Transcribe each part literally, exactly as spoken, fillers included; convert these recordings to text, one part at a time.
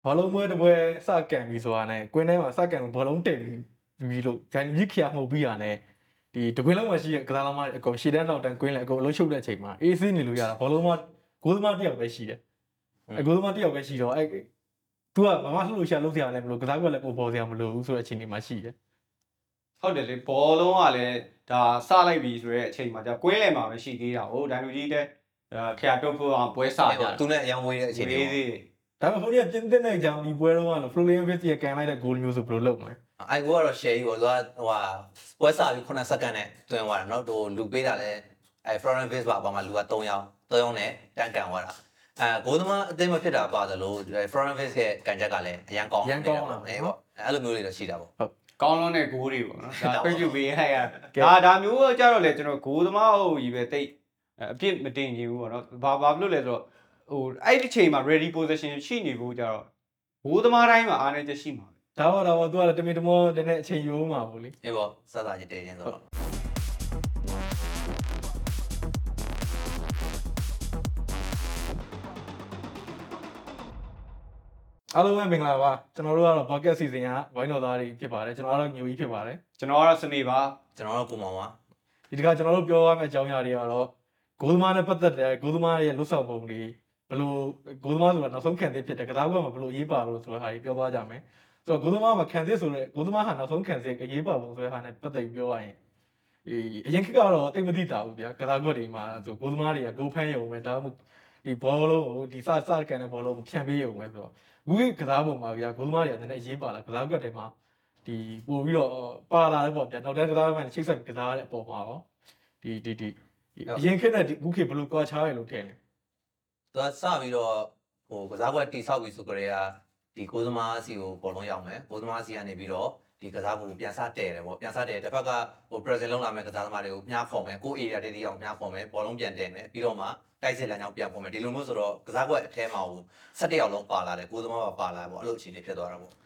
ဘောလုံးပွဲတစ်ပွဲစကန်ပြီးဆိုတာနဲ့ကွင်းထဲမှာစကန်ဘောလုံးတင်ပြီးလို့ဂျန်မြစ်ခရမှုပြီးရနဲ့ဒီတကွင်းလုံးမှာရှိတဲ့ကစားသမားတွေအကုန်ရှေ့တန်းနောက်တန်းကွင်းလည်းအကုန်အလုံးရှုပ်တဲ့အချိန်မှာအေးဆေးနေလို့ရတာဘောလုံးမဂိုးသမားတစ်ယောက်ပဲရှိတယ်အဂိုးသမားတစ်ယောက်ပဲရှိတော့အဲ့သူကဘာမှလှုပ်ရှားလုပ်စရာလည်းမလိုကစားကွက်လည်းပေါ်ပေါ်စရာမလိုဘူးဆိုတဲ့အချိန်ဒီမှာရှိတယ်ဟုတ်တယ်လေဘောလုံးကလည်းဒါစလိုက်ပြီဆိုတဲ့အချိန်မှာじゃကွင်းလယ်မှာပဲရှိသေးတာဟိုဒိုင်လူကြီးတဲ့ခရတုတ်ဖို့အောင်ပွဲစားကြသူနဲ့အယောင်ဝေးတဲ့အချိန်တွေဒါပေမဲ့ဟိုနေ့ကပြင်းတဲ့နိုင်ကြောင်ဒီပွဲတော့ကတော့ Florian Wirtz ရဲ့ကန်လိုက်တဲ့ goal မျိုးဆိုဘယ်လိုလုပ်မလဲအိုင်ဂိုကတော့ share ကြီးပေါ့သူကဟိုဟာပွဲစားပြီး9စက္ကန့်နဲ့တွင်သွားတာเนาะဟိုလူပေးတာလဲအဲ Florian Wirtz ပါအပေါ်မှာလူက3ယောက်3ယောက်နဲ့တန်ကန်သွားတာအဲဂိုးသမားအသိမဖြစ်တာပါသလို Florian Wirtz ရဲ့ကန်ချက်ကလည်းအရန်ကောင်းတယ်ပေါ့အဲပေါ့အဲ့လိုမျိုးတွေတော့ရှိတာပေါ့ဟုတ်ကောင်းလုံးတဲ့ဂိုးတွေပေါ့နော်ဒါပြည့်ပြည့်ပေးလိုက်ရဒါဒါမျိုးကြတော့လေကျွန်တော်ဂိုးသမားဟုတ်ကြီးပဲတိတ်အပြစ်မတင်ချင်ဘူးပေါ့နော်ဘာဘာဖြစ်လို့လဲဆိုတော့ဟိုအဲ့ဒီချိန်မှာ ready position ရှိနေဖို့ကြတော့ဘိုးသမားတိုင်းမှာအားနေချက်ရှိမှာပဲဒါပေါ့ဒါပေါ့သူကလည်းတမင်တမောတည်းနဲ့အချိန်ယူမှာပေါ့လေအေးပေါ့စစချင်းတည်ချင်းဆိုတော့အားလုံးပဲမင်္ဂလာပါကျွန်တော်တို့ကတော့ podcast season ကဝိုင်းတော်သားတွေဖြစ်ပါတယ်ကျွန်တော်ကတော့ညိုကြီးဖြစ်ပါတယ်ကျွန်တော်ကတော့စနေပါကျွန်တော်တို့ပုံမောင်ပါဒီတခါကျွန်တော်တို့ပြောရမယ့်အကြောင်းအရာတွေကတော့ဂိုးသမားနဲ့ပတ်သက်တဲ့ဂိုးသမားရဲ့လွတ်ဆော်ပုံတွေဘယ်လိုဂိုးသမားဆိုတာနောက်ဆုံးခံသစ်ဖြစ်တယ်ကစားကွက်မှာဘယ်လိုအရေးပါလို့ဆိုတဲ့ဟာကြီးပြောသွားကြမယ်ဆိုတော့ဂိုးသမားမှာခံသစ်ဆိုတဲ့ဂိုးသမားဟာနောက်ဆုံးခံသစ်အရေးပါပုံဆိုတဲ့ဟာနဲ့ပတ်သက်ပြီးပြောရရင်ဒီအရင်ခေတ်ကတော့တိတ်မသိတာဘူးဗျာကစားကွက်တွေမှာဆိုဂိုးသမားတွေကဂိုးဖမ်းရုံပဲဒါမှမဟုတ်ဒီဘောလုံးကိုဒီစစကန်တဲ့ဘောလုံးကိုဖြန့်ပေးရုံပဲဆိုတော့အခုကစားပုံမှာဗျာဂိုးသမားတွေကလည်းအရေးပါလာကစားကွက်တွေမှာဒီပို့ပြီးတော့ပါလာတယ်ပေါ့ဗျာနောက်တန်းကစားမှချိတ်ဆက်ကစားတဲ့အပေါ်မှာရောဒီဒီဒီအရင်ခေတ်နဲ့ဒီအခုခေတ်ဘယ်လိုကွာခြားရလို့ထင်လဲသူကစပြီးတော့ဟိုကစားကွက်တိဆောက်ပြီးဆိုကြတဲ့ကဒီကိုသမားစီကိုဘောလုံးရောက်မယ်ကိုသမားစီကနေပြီးတော့ဒီကစားပုံပြန်စတဲ့တယ်ပေါ့ပြန်စတဲ့တစ်ဖက်ကဟို present လုံးလာမယ်ကစားသမားတွေကိုမြားခေါ်မယ်ကို area တေးတေးအောင်မြားခေါ်မယ်ဘောလုံးပြန်တင်မယ်ပြီးတော့မှတိုက်စစ်လမ်းကြောင်းပြန်ပေါ်မယ်ဒီလိုမျိုးဆိုတော့ကစားကွက်အထဲမှာဟို၁၁ယောက်လုံးပါလာတယ်ကိုသမားပါပါလာပေါ့အဲ့လိုအခြေအနေဖြစ်သွားတာပေါ့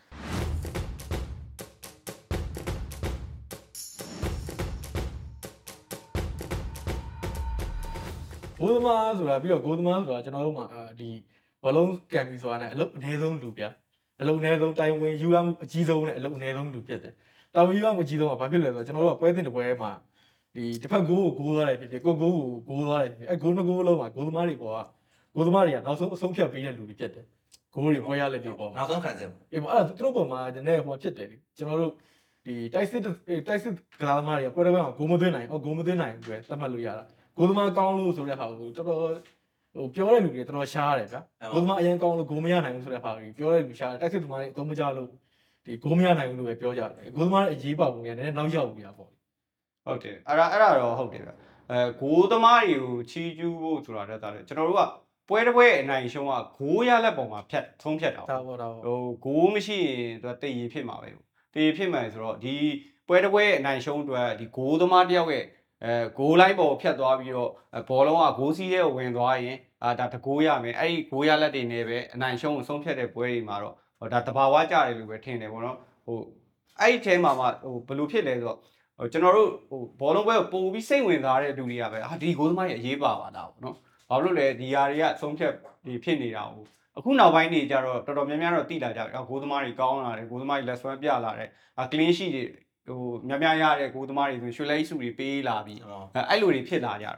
ဂိုးသမားဆိုတာပြီးတော့ဂိုးသမားဆိုတာကျွန်တော်တို့မှာဒီဘလုံးကန်ပြီးဆိုတာနဲ့အလုပ်အနည်းဆုံးလူပြအလုပ်အနည်းဆုံးတိုင်ဝင်ယူရမှုအကြီးဆုံးနဲ့အလုပ်အနည်းဆုံးလူဖြစ်တယ်။တိုင်ဝင်ယူရမှုအကြီးဆုံးကဘာဖြစ်လဲဆိုတော့ကျွန်တော်တို့ကပွဲစဉ်တစ်ပွဲမှာဒီတစ်ဖက်ဂိုးကိုဂိုးသွားတယ်ဖြစ်ဖြစ်ကိုဂိုးကိုဂိုးသွားတယ်အဲဂိုးနှစ်ဂိုးလုံးမှာဂိုးသမားတွေပေါ်ကဂိုးသမားတွေကနောက်ဆုံးအဆုံးဖြတ်ပေးတဲ့လူတွေဖြစ်တယ်။ဂိုးတွေပွဲရလက်တွေပေါ်မှာနောက်ဆုံးခံစစ်အေးအဲ့ဒါသူတို့ပေါ်မှာနည်းနည်းဟိုဖြစ်တယ်လေကျွန်တော်တို့ဒီတိုက်စစ်တိုက်စစ်ကစားသမားတွေကပွဲတစ်ပွဲမှာဂိုးမသွင်းနိုင်အော်ဂိုးမသွင်းနိုင်ဘူးပဲသတ်မှတ်လို့ရတာဂိုးသမားကောင်းလို့ဆိုတဲ့ဟာကိုတော်တော်ဟိုပြောတဲ့လူတွေတော်တော်ရှားတယ်ဗျာဂိုးသမားအရင်ကောင်းလို့ဂိုးမရနိုင်ဘူးဆိုတဲ့ဟာကိုပြောတဲ့လူရှားတယ်တိုက်စစ်သမားတွေအသုံးမကျလို့ဒီဂိုးမရနိုင်ဘူးလို့ပဲပြောကြတယ်ဂိုးသမားအရေးပါပုံကလည်းနည်းနည်းနောက်ရောက်နေတာပေါ့ဟုတ်တယ်အဲ့ဒါအဲ့ဒါတော့ဟုတ်တယ်ဗျအဲဂိုးသမားတွေကိုချီးကျူးဖို့ဆိုတာတက်တာလေကျွန်တော်တို့ကပွဲတစ်ပွဲအနိုင်ရှုံးကဂိုးရလက်ပုံမှာဖြတ်ထုံးဖြတ်တာပေါ့ဒါပေါ့ဒါပေါ့ဟိုဂိုးမရှိရင်သူကတိတ်ရဖြစ်မှာပဲတိတ်ရဖြစ်မှာဆိုတော့ဒီပွဲတစ်ပွဲအနိုင်ရှုံးအတွက်ဒီဂိုးသမားတယောက်ရဲ့အဲဂိုးလိုင်းပေါ်ဖြတ်သွားပြီးတော့ဘောလုံးကဂိုးစီးတဲ့ကိုဝင်သွားရင်အာဒါတကိုးရမယ်အဲ့ဒီဂိုးရလက်တွေနဲ့ပဲအနိုင်ရှုံးကိုဆုံးဖြတ်တဲ့ပွဲတွေမှာတော့ဟိုဒါတဘာဝကြတယ်လို့ပဲထင်တယ်ပေါ့နော်ဟိုအဲ့ဒီအဲမှာမှဟိုဘယ်လိုဖြစ်လဲဆိုတော့ဟိုကျွန်တော်တို့ဟိုဘောလုံးပွဲကိုပို့ပြီးစိတ်ဝင်စားတဲ့လူတွေကပဲဟာဒီဂိုးသမားရဲ့အရေးပါပါတာပေါ့နော်ဘာလို့လဲဒီຢာတွေကဆုံးဖြတ်ဒီဖြစ်နေတာဟိုအခုနောက်ပိုင်းနေကြတော့တော်တော်များများတော့တိလာကြတယ်ဂိုးသမားတွေကောင်းလာတယ်ဂိုးသမားတွေလက်စွမ်းပြလာတယ်အာ clean sheet တွေဟိုများများရတဲ့ဂိုးသမားတွေဆိုရွှေလဲစုတွေပေးလာပြီးအဲ့လိုတွေဖြစ်လာကြတာ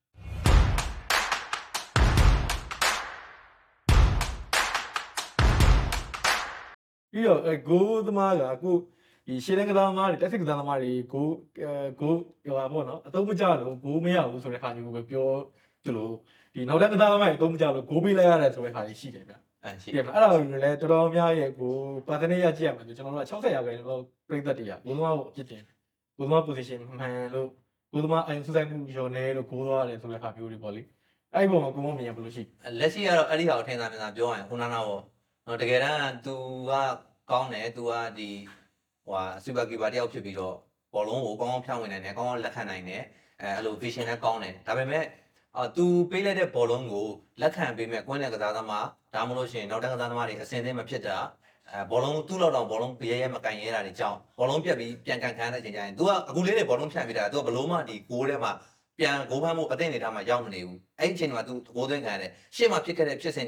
ပြီးတော့အဲဂိုးသမားကအခုဒီရှေ့တန်းကစားသမားတွေတက်စစ်ကစားသမားတွေဂိုးဂိုးဟိုပါပေါ့နော်အသုံးမကျလို့ဂိုးမရဘူးဆိုတဲ့ခါမျိုးပဲပြောကြလို့ဒီနောက်တန်းကစားသမားတွေအသုံးမကျလို့ဂိုးပေးလိုက်ရတယ်ဆိုတဲ့ခါကြီးရှိတယ်ဗျအဲ့ရှိတယ်အဲ့ဒါကိုလည်းတော်တော်များရဲ့ကိုပါတနေရကြည့်ရမှာဆိုကျွန်တော်တို့က၆၀ရာခိုင်နှုန်းပြိသက်တွေကဂိုးသမားကိုအပြစ်တင်ဂိုးသမား position မှန်လို့ဂိုးသမားအရင်စစိုက်မှုရော်နေလို့ဂိုးသွားတယ်ဆိုတဲ့ခါမျိုးတွေပေါ့လေအဲ့ဒီပုံမှာကိုမမြင်ဘယ်လိုရှိလက်ရှိကတော့အဲ့ဒီဟာကိုထင်သာမြင်သာပြောရရင်ခုနကပေါ့တကယ်တမ်း तू ကကောင်းတယ် तू ကဒီဟိုဟာ super keeper တယောက်ဖြစ်ပြီးတော့ဘောလုံးကိုကောင်းကောင်းဖြန့်ဝင်နိုင်တယ်ကောင်းကောင်းလက်ခံနိုင်တယ်အဲအဲ့လို vision နဲ့ကောင်းတယ်ဒါပေမဲ့အာသူပေးလိုက်တဲ့ဘောလုံးကိုလက်ခံပေးမဲ့ကွင်းတဲ့ကစားသမားဒါမှမဟုတ်ရှင်နောက်တန်းကစားသမားတွေအစင်သင်းမဖြစ်တာအဲဘောလုံးသူ့လောက်တော့ဘောလုံးရဲရဲမကန်ရဲတာတွေကြောင်းဘောလုံးပြက်ပြီးပြန်ကန်ခန်းတဲ့အချိန်ကျရင် तू ကအခုလေးနဲ့ဘောလုံးဖြန့်ပေးတာ तू ကဘလုံးမှဒီဂိုးထဲမှာပြန်ဂိုးဖမ်းမှုအသင့်နေတာမှရောက်မနေဘူးအဲ့ဒီအချိန်မှာ तू ဂိုးသွင်းခံရတယ်ရှေ့မှာဖြစ်ခဲ့တဲ့ဖြစ်စဉ်တွေ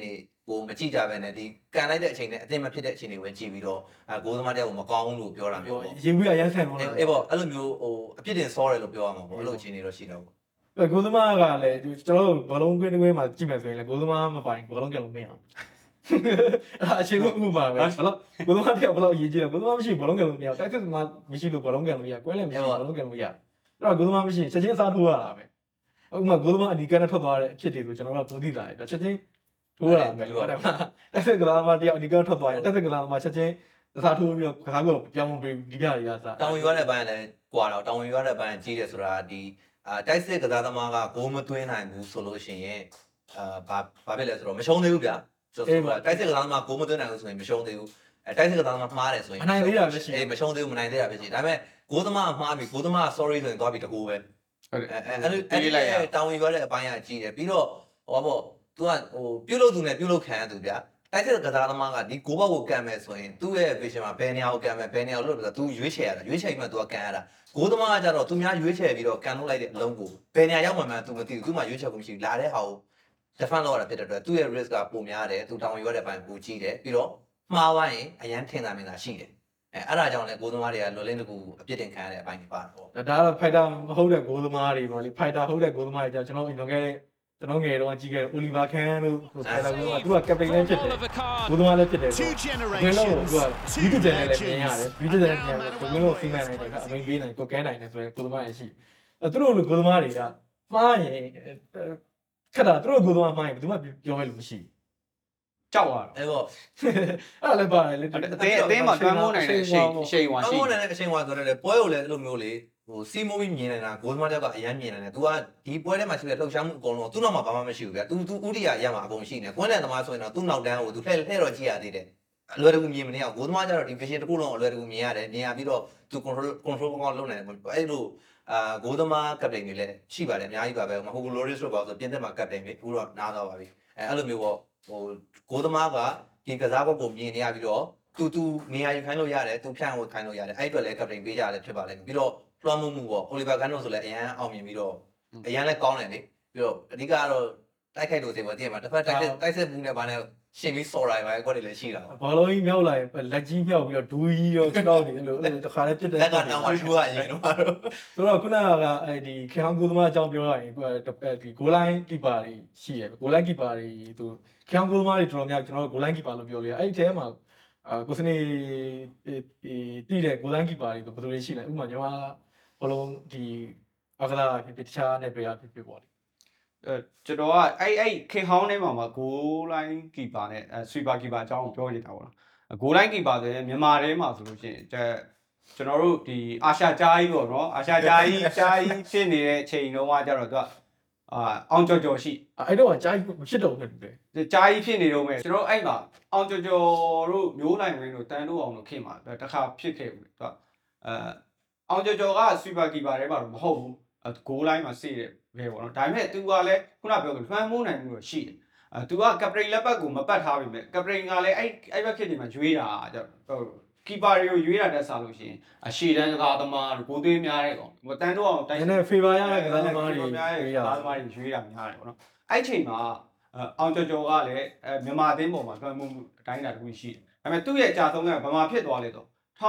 ကိုမကြည့်ကြပဲနဲ့ဒီကန်လိုက်တဲ့အချိန်နဲ့အသင်မဖြစ်တဲ့အချိန်တွေဝင်ကြည့်ပြီးတော့အဲကိုသမားတယောက်ကိုမကောင်းဘူးလို့ပြောတာမျိုးပေါ့ရေဘူးရရမ်းဆန်လို့အေးပေါ့အဲ့လိုမျိုးဟိုအပြစ်တင်ဆောတယ်လို့ပြောရမှာပေါ့အဲ့လိုအခြေအနေတော့ရှိတော့ပေါ့ကိုသမားကလည်းကျွန်တော်တို့ဘလုံးကွင်းကွင်းမှာကြည့်မယ်ဆိုရင်လည်းကိုသမားမပိုင်ဘလုံးကလုံးမရအောင်အဲ့အချိန်ကဥပမာပဲဘလို့ကိုသမားတယောက်ဘလို့အရေးကြီးတယ်ကိုသမားမရှိဘလုံးကလုံးမရအောင်တိုက်စစ်သမားမရှိလို့ဘလုံးကလုံးရကွဲလည်းမရှိဘလုံးကလုံးရအဲ့တော့ကိုသမားမရှိချက်ချင်းစားထိုးရတာပဲဥပမာကိုသမားအနီကန်နဲ့ထွက်သွားတဲ့အဖြစ်တွေကိုကျွန်တော်တို့ကပုံသိလာတယ်ချက်ချင်းထိုးရတာပဲဟုတ်တယ်မလားတိုက်စစ်ကလာသမားတယောက်အနီကန်ထွက်သွားရင်တိုက်စစ်ကလာသမားချက်ချင်းစားထိုးပြီးတော့ခါကိုပြောင်းမပေးဒီကြရရစားတောင်ယူရတဲ့ဘိုင်းလည်းကွာတော့တောင်ယူရတဲ့ဘိုင်းကြီးတယ်ဆိုတာဒီအာတိုက်စစ်ကစားသမားကဂိုးမသွင်းနိုင်ဘူးဆိုလို့ရှိရင်အာဘာဘာဖြစ်လဲဆိုတော့မရှုံးသေးဘူးဗျာဆိုတော့တိုက်စစ်ကစားသမားဂိုးမသွင်းနိုင်ဘူးဆိုရင်မရှုံးသေးဘူးအဲတိုက်စစ်ကစားသမားမှားတယ်ဆိုရင်မနိုင်သေးတာပဲရှိအေးမရှုံးသေးဘူးမနိုင်သေးတာပဲရှိဒါပေမဲ့ဂိုးသမားမှားပြီဂိုးသမား sorry ဆိုရင်သွားပြီးတကူပဲဟုတ်တယ်အဲအဲ့အဲ့ဒီတောင်ယူရတဲ့အပိုင်းကကြီးတယ်ပြီးတော့ဟောပေါ့ तू ကဟိုပြုတ်လို့သူနဲ့ပြုတ်လို့ခံရသူဗျာတိုက်စစ်ကစားသမားကဒီကိုဘောက်ကိုကန်မယ်ဆိုရင်သူ့ရဲ့ vision မှာဘယ်နေရာကိုကန်မယ်ဘယ်နေရာကိုလို့ဆိုတော့ तू ရွေးချယ်ရတာရွေးချယ်ပြီးမှ तू ကကန်ရတာဂိုးသမားကကြတော့သူများရွေးချယ်ပြီးတော့ကန်လို့လိုက်တဲ့အလုံးကိုဘယ်နေရာရောက်မှမှ तू မသိဘူးသူမှရွေးချယ်ဖို့မရှိဘူးလာတဲ့ဟာကို defend လုပ်ရတာဖြစ်တဲ့အတွက်သူ့ရဲ့ risk ကပိုများတယ်သူတောင်ယူရတဲ့ဘိုင်းပိုကြီးတယ်ပြီးတော့မှားသွားရင်အရန်ထင်သာမြင်သာရှိတယ်အဲအဲ့ဒါကြောင့်လည်းဂိုးသမားတွေကလွယ်လင်းတကူအပြစ်တင်ခံရတဲ့အပိုင်းတွေပါတော့ဒါကတော့ fighter မဟုတ်တဲ့ဂိုးသမားတွေပေါ့လေ fighter ဟုတ်တဲ့ဂိုးသမားတွေကြောင့်ကျွန်တော်အင်လွန်ခဲ့တဲ့ကျွန်တော်ငယ်တော့ကြီးခဲ့ Oliver Kahn လို့ fighter ကသူက captain လည်းဖြစ်တယ်ဂိုးသမားလည်းဖြစ်တယ်ဆိုဘယ်လိုသူက video channel လည်းမြင်ရတယ် video channel မြင်ရတယ်ဘယ်လိုစီမံနိုင်တယ်ကအမိန်ပေးနိုင်ကိုကဲနိုင်တယ်ဆိုရင်ဂိုးသမားရရှိအဲသူတို့လိုဂိုးသမားတွေကမှားရင်ခက်တာသူတို့ဂိုးသမားမှားရင်ဘယ်သူမှပြောမဲ့လို့မရှိကြောက်ရတာအဲ့ပေါ့အဲ့လည်းပါတယ်လေအတင်းအတင်းမှာတွန်းမိုးနိုင်တဲ့အချိန်အချိန်ဟွာ။ရှိတောင်းမိုးနိုင်တဲ့အချိန်ဟွာဆိုတော့လေပွဲကိုလည်းအဲ့လိုမျိုးလေဟိုစီမိုးပြီးမြင်နေတာဂိုးသမားတယောက်ကအရန်မြင်နေတယ်။ तू ကဒီပွဲထဲမှာရှိတဲ့လှုပ်ရှားမှုအကုန်လုံးသူ့နောက်မှာဘာမှမရှိဘူးဗျာ။ तू तू ဥဒိယရမှာအကုန်ရှိနေ။ကွင်းတဲ့သမားဆိုရင်တော့သူ့နောက်တန်းကို तू လှည့်လှည့်တော့ကြည့်ရသေးတယ်။အလွယ်တကူမြင်မနေအောင်ဂိုးသမားကျတော့ဒီ vision တစ်ခုလုံးအလွယ်တကူမြင်ရတယ်။မြင်ရပြီးတော့ तू control control ကောင်းလုပ်နိုင်တယ်။အဲ့လိုအာဂိုးသမားကပတိန်တွေလည်းရှိပါတယ်အများကြီးပါပဲ။ဟို Loris တို့ပါဆိုပြင်သစ်မှာကပတိန်ပဲအခုတော့နားသွားပါပြီ။အဲအဲ့လိုမျိုးပေါ့ဟိုဂိုးသမားကဒီကစားကွက်ကိုမြင်နေရပြီးတော့တူတူနေရာယူခိုင်းလို့ရတယ်သူဖြန့်ကိုခိုင်းလို့ရတယ်အဲ့အတွက်လည်းကပတိန်ပေးကြရတယ်ဖြစ်ပါလိမ့်မယ်ပြီးတော့လွှမ်းမိုးမှုပေါ့ Oliver Kahn ဆိုလည်းအရန်အောင်မြင်ပြီးတော့အရန်လည်းကောင်းတယ်လေပြီးတော့အဓိကကတော့တိုက်ခိုက်လို့စေပေါ့တကယ်မှာတစ်ဖက်တိုက်တိုက်ဆက်မှုနဲ့ဗာနဲ့ရှင်ပြီးစော်ရိုင်ပါကွက်တွေလည်းရှိတာပေါ့ဘာလို့ကြီးမြောက်လာရင်လက်ကြီးမြောက်ပြီးတော့ဒူးကြီးရောကြောက်နေလို့အဲ့လိုတခါလေးပြစ်တယ်လက်ကတောင်းမှထူးရရင်တော့ဆိုတော့ခုနကအဲ့ဒီခေဟောင်းကိုသမားအကြောင်းပြောရရင်ဒီဂိုလိုင်းကီပါတွေရှိရယ်ဂိုလိုင်းကီပါတွေသူခေဟောင်းကိုသမားတွေတော်တော်များကျွန်တော်တို့ဂိုလိုင်းကီပါလို့ပြောလို့ရအဲ့ဒီထဲမှာအာကိုစနေတီးတဲ့ဂိုလိုင်းကီပါတွေဆိုဘယ်လိုရှိလဲဥပမာညီမဘလုံးဒီအကလာဖြစ်တခြားနဲ့ပြရဖြစ်ဖြစ်ပေါ့လေအဲကျွန်တော်ကအဲ့အဲ့ခေဟောင်းထဲမှာမှာဂိုးလိုင်းကီပါနဲ့အဲဆွီပါကီပါအကြောင်းကိုပြောနေတာပေါ့နော်ဂိုးလိုင်းကီပါဆိုရင်မြန်မာထဲမှာဆိုလို့ရှိရင်ကျွန်တော်တို့ဒီအာရှကြားကြီးပေါ့နော်အာရှကြားကြီးကြားကြီးဖြစ်နေတဲ့အချိန်တုန်းကကျတော့သူကအာအောင်ကြော်ကြော်ရှိအဲ့တော့ကြားမဖြစ်တော့ဘူးတူတယ်ကြားကြီးဖြစ်နေတော့မယ်ကျွန်တော်အဲ့မှာအောင်ကြော်ကြော်တို့မျိုးနိုင်ဝင်းတို့တန်တို့အောင်တို့ခင်မှာတခါဖြစ်ခဲ့ဘူးသူကအဲအောင်ကြော်ကြော်ကဆွီပါကီပါထဲမှာတော့မဟုတ်ဘူးဂိုးလိုင်းမှာစေးတယ်ပဲပေါ့နော်ဒါပေမဲ့ तू ကလည်းခုနပြောလို့လွှမ်းမိုးနိုင်မှုတော့ရှိတယ်အဲ तू ကကပရိန်လက်ပတ်ကိုမပတ်ထားပြီမဲ့ကပရိန်ကလည်းအဲ့အဲ့ဘက်ခေတ်ဒီမှာရွေးတာကြောင့်ကီပါတွေကိုရွေးတာတက်စားလို့ရှိရင်အရှေ့တန်းကစားသမားတို့ကိုသေးများတဲ့ကောင်မတန်းတော့အောင်တိုင်းနည်းနည်း favor ရတဲ့ကစားသမားတွေများတဲ့ကစားသမားတွေရွေးတာများတယ်ပေါ့နော်အဲ့ချိန်မှာအောင်ကျော်ကျော်ကလည်းအဲမြန်မာအသင်းပေါ်မှာလွှမ်းမိုးမှုအတိုင်းအတာတစ်ခုရှိတယ်ဒါပေမဲ့သူ့ရဲ့အကြဆုံးကဗမာဖြစ်သွားလေတော့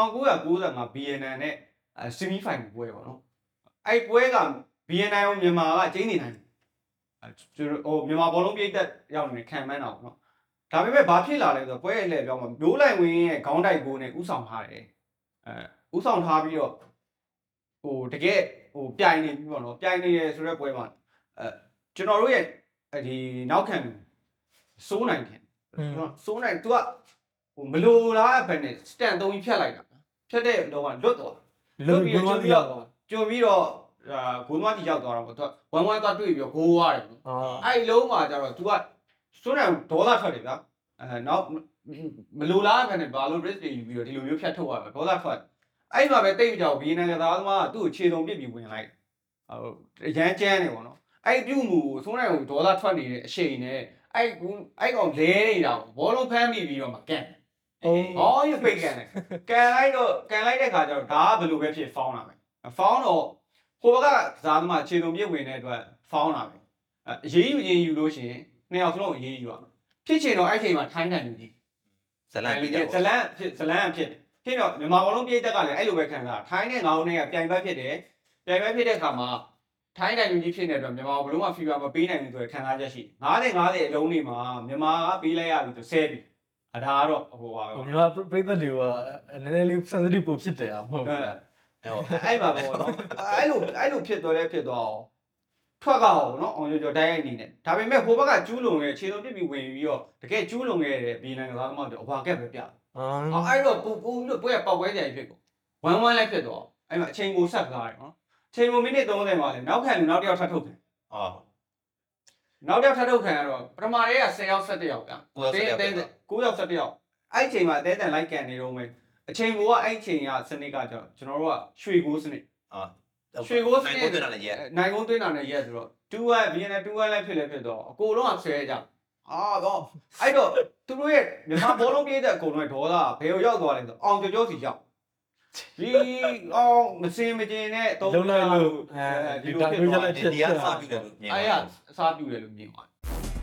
1995 ဘီအန်အန် နဲ့ဆီမီဖိုင်ပွဲပေါ့နော်အဲ့ပွဲကဘီအန်အန်ကိုမြန်မာကကျင်းနေနိုင်အဲကျွန်တော်ဟိုမြန်မာဘောလုံးပြိတ်သက်ရောက်နေခံမှန်းတာပေါ့နော်ဒါပေမဲ့ဘာဖြစ်လာလဲဆိုတော့ပွဲရဲ့လှည့်ပြောင်းမှာမျိုးလိုက်ဝင်းရဲ့ခေါင်းတိုက်ကိုနဲ့ဥဆောင်ထားတယ်အဲဥဆောင်ထားပြီးတော့ဟိုတကယ်ဟိုပြိုင်နေပြီပေါ့နော်ပြိုင်နေရဆိုတဲ့ပွဲမှာအဲကျွန်တော်တို့ရဲ့ဒီနောက်ခံစိုးနိုင်တယ်နော်စိုးနိုင် तू ကဟိုမလိုလားဘယ်နဲ့ stand သုံးပြီးဖြတ်လိုက်တာဖြတ်တဲ့တော့လွတ်သွားလွတ်ပြီးတော့ကြွပြီးတော့ကြုံပြီးတော့အာဂိုးသမားကြီးရောက်သွားတော့ပေါ့ तू ဝမ်ဝမ်သွားတွေ့ပြီးတော့ဂိုးသွားတယ်အဲ့လုံးမှာကျတော့ तू ကစိုးနိုင်ဒေါသထွက်တယ်ဗျာအဲနောက်မလိုလားဘယ်နဲ့ဘာလို့ risk တွေယူပြီးတော့ဒီလိုမျိုးဖြတ်ထုတ်ရမှာဒေါသထွက်အဲ့မှာပဲတိတ်ကြောက်ဘီနန်ကသားသမားကသူ့ကိုခြေစုံပစ်ပြီးဝင်လိုက်ဟိုရမ်းကျန်းနေပေါ့နော်အဲ့ပြုတ်မှုကိုစိုးနိုင်ကိုဒေါသထွက်နေတဲ့အချိန်နဲ့အဲ့အဲ့ကောင်လဲနေတာဘောလုံးဖမ်းမိပြီးတော့မှကန်ဟောရပိတ်ကန်တယ်ကန်လိုက်တော့ကန်လိုက်တဲ့ခါကျတော့ဒါကဘယ်လိုပဲဖြစ်ဖောင်းလာမယ်ဖောင်းတော့ဟိုဘက်ကဇာသမားခြေစုံပြစ်ဝင်တဲ့အတွက်ဖောင်းလာမယ်အရေးယူရင်ယူလို့ရှိရင်နှစ်ယောက်စလုံးအရေးယူရမယ်ဖြစ်ချင်တော့အဲ့ချိန်မှာထိုင်းနိုင်လူကြီးဇလန်ပြီးတယ်ဇလန်ဖြစ်ဇလန်ဖြစ်ဖြစ်တော့မြန်မာဘောလုံးပြည်သက်ကလည်းအဲ့လိုပဲခံစားထိုင်းနဲ့ငောင်းနဲ့ကပြိုင်ဘက်ဖြစ်တယ်ပြိုင်ဘက်ဖြစ်တဲ့အခါမှာထိုင်းနိုင်လူကြီးဖြစ်နေတော့မြန်မာဘလုံးကဖီဗာမပေးနိုင်ဘူးဆိုတဲ့ခံစားချက်ရှိ90 90အလုံးတွေမှာမြန်မာကပေးလိုက်ရပြီဆိုဆဲပြီအဒါကတော့ဟိုပါပဲမြန်မာပြိသက်တွေကနည်းနည်းလေး sensitive ပိုဖြစ်တယ်အောင်မဟုတ်ဘူးအဲ့ပါပေါ့နော်အဲ့လိုအဲ့လိုဖြစ်သွားလဲဖြစ်သွားအောင်ထွက်ကောက်နော်အောင်ကျော်တိုင်းရိုက်နေတယ်ဒါပေမဲ့ဟိုဘက်ကကျူးလုံရဲ့ခြေစုံပြစ်ပြီးဝင်ပြီးတော့တကယ်ကျူးလုံခဲ့တဲ့ဘီလန်ကစားသမားတွေအဘွားကက်ပဲပြအာအဲ့တော့ပူပူပြီးတော့ပွဲပေါက်ပွဲကြိုင်ဖြစ်ကုန်ဝမ်းဝမ်းလည်းဖြစ်သွားအဲ့မှာအချိန်ကိုဆက်ကားတယ်နော်အချိန်ကိုမိနစ်30မှာလေနောက်ခံလူနောက်တစ်ယောက်ထပ်ထုတ်တယ်အော်နောက်တစ်ယောက်ထပ်ထုတ်ခံရတော့ပထမတည်းက10ယောက်17ယောက်က9ယောက်17ယောက်အဲ့ချိန်မှာအသေးတန်လိုက်ကန်နေတော့မယ်အချိန်ကိုကအဲ့ချိန်ကစနစ်ကကျတော့ကျွန်တော်တို့ကရွှေကိုစနစ်အော်ရွှေကိုစနစ်နိုင်ကိုလည်းရက်နိုင်ကုန်းသွင်းတာနဲ့ရက်ဆိုတော့2 1 B N 2 1လည်းဖြစ်လည်းဖြစ်တော့အကိုလုံးကဆွဲကြအာတော့အဲ့တော့သူတို့ရဲ့မြန်မာဘောလုံးပြေးတဲ့အကုန်လုံးဒေါသဘယ်ကိုရောက်သွားလဲဆိုအောင်ကျော်ကျော်စီရောက်ဒီအောင်မစင်မကျင်နဲ့တော့လုံးလိုက်လို့အဲဒီဒါမျိုးရလိုက်ဖြစ်ဒီတာကစားပြီးတယ်လို့မြင်အဲ့ရအစားပြူတယ်လို့မြင်ပါတယ်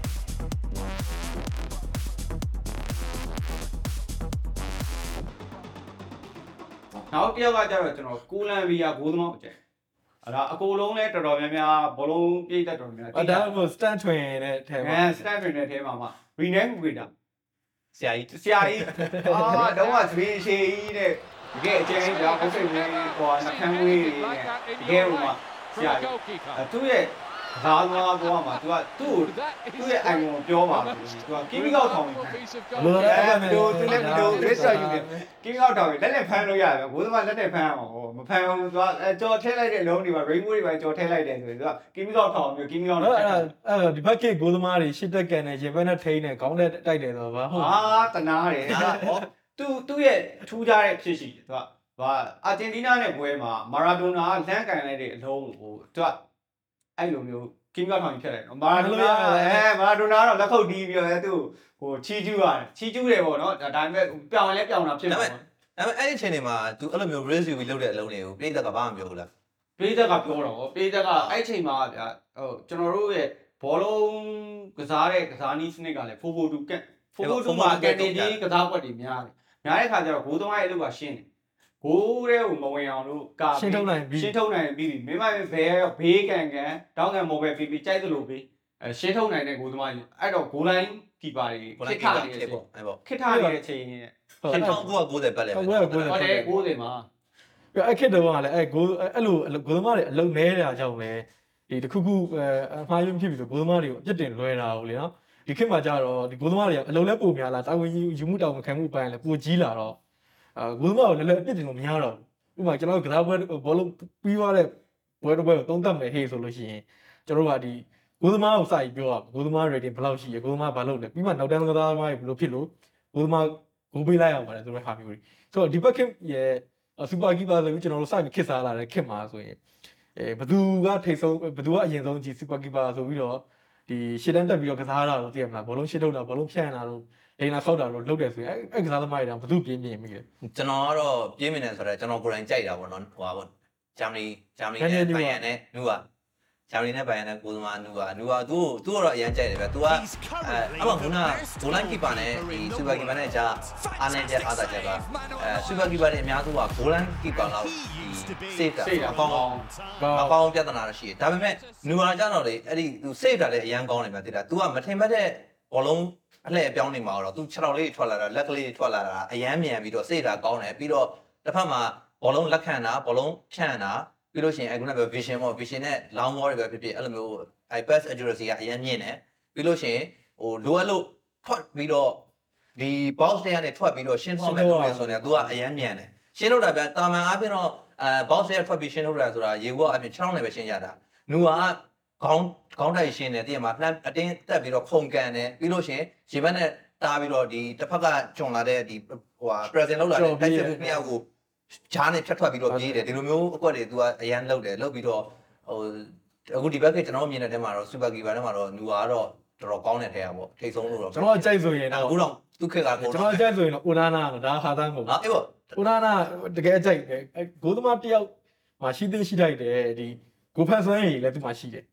နောက်တစ်ယောက်ကကျတော့ကျွန်တော်ကိုလန်ဗီယာဂိုးသမားအကျဲအဲ့ဒါအကိုလုံးလည်းတော်တော်များများဘောလုံးပြေးတတ်တော်များများအဒါကို stand twin နဲ့ထဲမှာအဲစတန်ဖင်တဲ့ထဲမှာမှရီနဲကူကေတာဆရာကြီးဆရာကြီးအာတော့ကသပင်းရှည်ကြီးတဲ့တကယ်အကျဉ်းကြောင်ဘုစိတ်နဲ့ဟိုနှခမ်းဝေးတွေနဲ့တကယ်ဟိုမှာဆရာကြီးအသူ့ရဲ့ဘာသာဘောမှာသူကသူ့သူ့ရဲ့အိုင်ကိုပြောပါဘူးသူကကီမီကောက်ထောင်ပြီးလိုရအဲတဲ့ဘယ်လိုသူလည်းဘယ်လို risk ယူတယ်ကီမီကောက်ထောင်ပြီးလက်နဲ့ဖမ်းလို့ရတယ်ဘိုးသမားလက်နဲ့ဖမ်းအောင်ဟိုမဖမ်းဘူးသူကကြော်ထဲလိုက်တဲ့လုံးတွေမှာ rainbow တွေပဲကြော်ထဲလိုက်တယ်ဆိုရင်သူကကီမီကောက်ထောင်ပြီးကီမီကောက်အဲ့ဒါအဲ့ဒီဘက်ကဂိုးသမားတွေရှစ်တက်ကန်နဲ့ရင်ဘက်နဲ့ထိန်းနဲ့ခေါင်းနဲ့တိုက်တယ်ဆိုတော့ဘာဟုတ်အာတနာတယ်ဟောသူသူ့ရဲ့ထူးခြားတဲ့ဖြစ်ရှိတယ်သူကဟာအာဂျင်တီးနားနဲ့ပွဲမှာမာရာဒိုနာလမ်းကန်လိုက်တဲ့အလုံးဟိုသူကအဲ့လိုမျိုးကင်းကောက်ထောင်ဖြတ်လိုက်နော်မာရာဒိုနာအဲမာရာဒိုနာကတော့လက်ခုပ်တီးပြီးတော့သူဟိုချီကျူးရတယ်ချီကျူးတယ်ပေါ့နော်ဒါဒါပေမဲ့ပြောင်းလဲပြောင်းတာဖြစ်မှာပေါ့ဒါပေမဲ့အဲ့ဒီအချိန်တွေမှာ तू အဲ့လိုမျိုး risk ယူပြီးလုပ်တဲ့အလုံးတွေကိုပြည်သက်ကဘာမှမပြောဘူးလားပေးသက်ကပြောတော့ပေးသက်ကအဲ့ချိန်မှာဗျာဟိုကျွန်တော်တို့ရဲ့ဘောလုံးကစားတဲ့ကစားနည်းစနစ်ကလည်းဖိုးဖိုးတူကက်ဖိုးဖိုးတူမှာကန်တင်ကြီးကစားကွက်တွေများတယ်များတဲ့ခါကျတော့ဂိုးသမားရဲ့အလုပ်ကရှင်းတယ်ဂိုးတဲ့ကိုမဝင်အောင်လို့ကာရှင်းထုတ်နိုင်ပြီရှင်းထုတ်နိုင်ပြီးပြီမိမဘဲဘေးကန်ကန်တောင်းကန်မော်ဘယ်ပီပီကြိုက်သလိုပြီးအဲရှင်းထုတ်နိုင်တဲ့ဂိုးသမားကြီးအဲ့တော့ဂိုးလိုင်းကီပါတွေကိုခလိုက်စ်ကထပါနေဖြတဲ့အစ်ချိန်ပေါ့အဲ့ပေါ့ခစ်ထနေတဲ့အချိန်ဟုတ်၁၉၉၀ပတ်လဲဟုတ်ကဲ့ဟုတ်ကဲ့ဟောတယ်ဂိုးတွေမှာပြအဲ့ခက်တော့ကလည်းအဲ့ဂိုးအဲ့လိုဂိုးသမားတွေအလုံးနေတာကြောင့်လေဒီတခုခုအမှားယွင်းဖြစ်ပြီဆိုဂိုးသမားတွေကိုအပြစ်တင်လွှဲတာဟုတ်လေနော်ဒီခေတ်မှာကျတော့ဒီဂိုးသမားတွေကအလုံးလဲပိုများလာတာဝန်ယူမှုတောင်ခံမှုပိုင်းလဲပိုကြီးလာတော့အာဂိုးသမားကိုလည်းလည်းအပြစ်တင်လို့မရတော့ဘူးဥပမာကျွန်တော်ကစားပွဲဘောလုံးပြီးသွားတဲ့ပွဲတစ်ပွဲကိုသုံးသပ်မယ်ဟေးဆိုလို့ရှိရင်ကျွန်တော်ကဒီဂိုးသမားကိုစပြီးပြောရဂိုးသမား rating ဘယ်လောက်ရှိရဂိုးသမားဘာလုပ်လဲပြီးမှနောက်တန်းကစားသမားတွေဘယ်လိုဖြစ်လို့ဂိုးသမားဂိုးပေးလိုက်အောင်ပါတယ်ဆိုတဲ့ဟာမျိုးတွေဆိုတော့ဒီဘက်ခေတ်ရဲ့စူပါကီပါဆိုပြီးကျွန်တော်တို့စပြီးခစ်စားလာတဲ့ခေတ်မှာဆိုရင်အဲဘသူကထိတ်ဆုံးဘသူကအရင်ဆုံးကြည့်စူပါကီပါဆိုပြီးတော့ဒီရှစ်တန်းတက်ပြီးတော့ကစားတာတော့သိရမလားဘောလုံးရှစ်ထုတ်တာဘောလုံးဖြန့်တာတော့ဒိန်နာခောက်တာတော့လုပ်တယ်ဆိုရင်အဲကစားသမားတွေတောင်ဘသူပြင်းပြင်းမိတယ်ကျွန်တော်ကတော့ပြင်းမြင်တယ်ဆိုတော့ကျွန်တော်ကိုယ်တိုင်ကြိုက်တာပေါ့နော်ဟိုပါပေါ့ဂျာမနီဂျာမနီနဲ့ဘိုင်ယန်နဲ့နူကဂျာမနီနဲ့ဘိုင်ယန်နဲ့ကိုသမားနူကနူကသူ့သူ့ကတော့အရန်ကြိုက်တယ်ဗျ तू ကအဲအမကခုနဂိုလိုင်းကီပါနဲ့ဒီစူပါကီပါနဲ့ဂျာအာနယ်ဂျက်အားသာချက်ကအဲစူပါကီပါတွေအများစုကဂိုလိုင်းကီပါလောက်ဒီစေးတာအကောင်းအကောင်းပြဿနာရှိတယ်ဒါပေမဲ့နူကကြတော့လေအဲ့ဒီ तू စေးတာလည်းအရန်ကောင်းတယ်ဗျတိတာ तू ကမထင်မှတ်တဲ့ဘောလုံးအလှည့်အပြောင်းနေမှာတော့ तू ခြေထောက်လေးထွက်လာတာလက်ကလေးထွက်လာတာအရန်မြန်ပြီးတော့စေးတာကောင်းတယ်ပြီးတော့တစ်ဖက်မှာဘောလုံးလက်ခံတာဘောလုံးဖြန့်တာပြီးလို့ရှိရင်အခုနက vision ပေါ့ vision နဲ့ long ball တွေပဲဖြစ်ဖြစ်အဲ့လိုမျိုး i pass accuracy ကအရင်မြင့်တယ်ပြီးလို့ရှိရင်ဟိုလိုအပ်လို့ထွက်ပြီးတော့ဒီ box တွေကနေထွက်ပြီးတော့ရှင်းထုတ်မယ်လို့ဆိုနေတယ် तू ကအရင်မြန်တယ်ရှင်းထုတ်တာဗျတာမန်အားဖြင့်တော့အဲ box တွေထွက်ပြီးရှင်းထုတ်တာဆိုတာရေဘောအပြင်ခြေထောက်နဲ့ပဲရှင်းရတာနူကခေါင်းခေါင်းတိုက်ရှင်းတယ်တကယ်မှာလှမ်းအတင်းတက်ပြီးတော့ခုန်ကန်တယ်ပြီးလို့ရှိရင်ရေဘက်နဲ့တားပြီးတော့ဒီတစ်ဖက်ကဂျွန်လာတဲ့ဒီဟိုဟာ present လောက်လာတဲ့ တိုက်စစ်မှုနှစ်ယောက်ကိုဂျားနဲ့ဖြတ်ထွက်ပြီးတော့ပြေးတယ်ဒီလိုမျိုးအကွက်တွေ तू ကအရန်လှုပ်တယ်လှုပ်ပြီးတော့ဟိုအခုဒီဘက်ကကျွန်တော်မြင်တဲ့တဲမှာတော့ super keeper ထဲမှာတော့နူကတော့တော်တော်ကောင်းတဲ့ထဲอ่ะပေါ့ထိတ်ဆုံးလို့တော့ကျွန်တော်အကြိုက်ဆိုရင်တော့အခုတော့သူခက်ကကိုကျွန်တော်အကြိုက်ဆိုရင်တော့အိုနာနာဒါဟာသားမဟုတ်ဟာအေးပေါ့အိုနာနာတကယ်အကြိုက်တယ်ဂိုးသမားတယောက်မှရှိသေးရှိလိုက်တယ်ဒီဂိုဖန်ဆွမ်းရည်လည်းသူမှရှိတယ်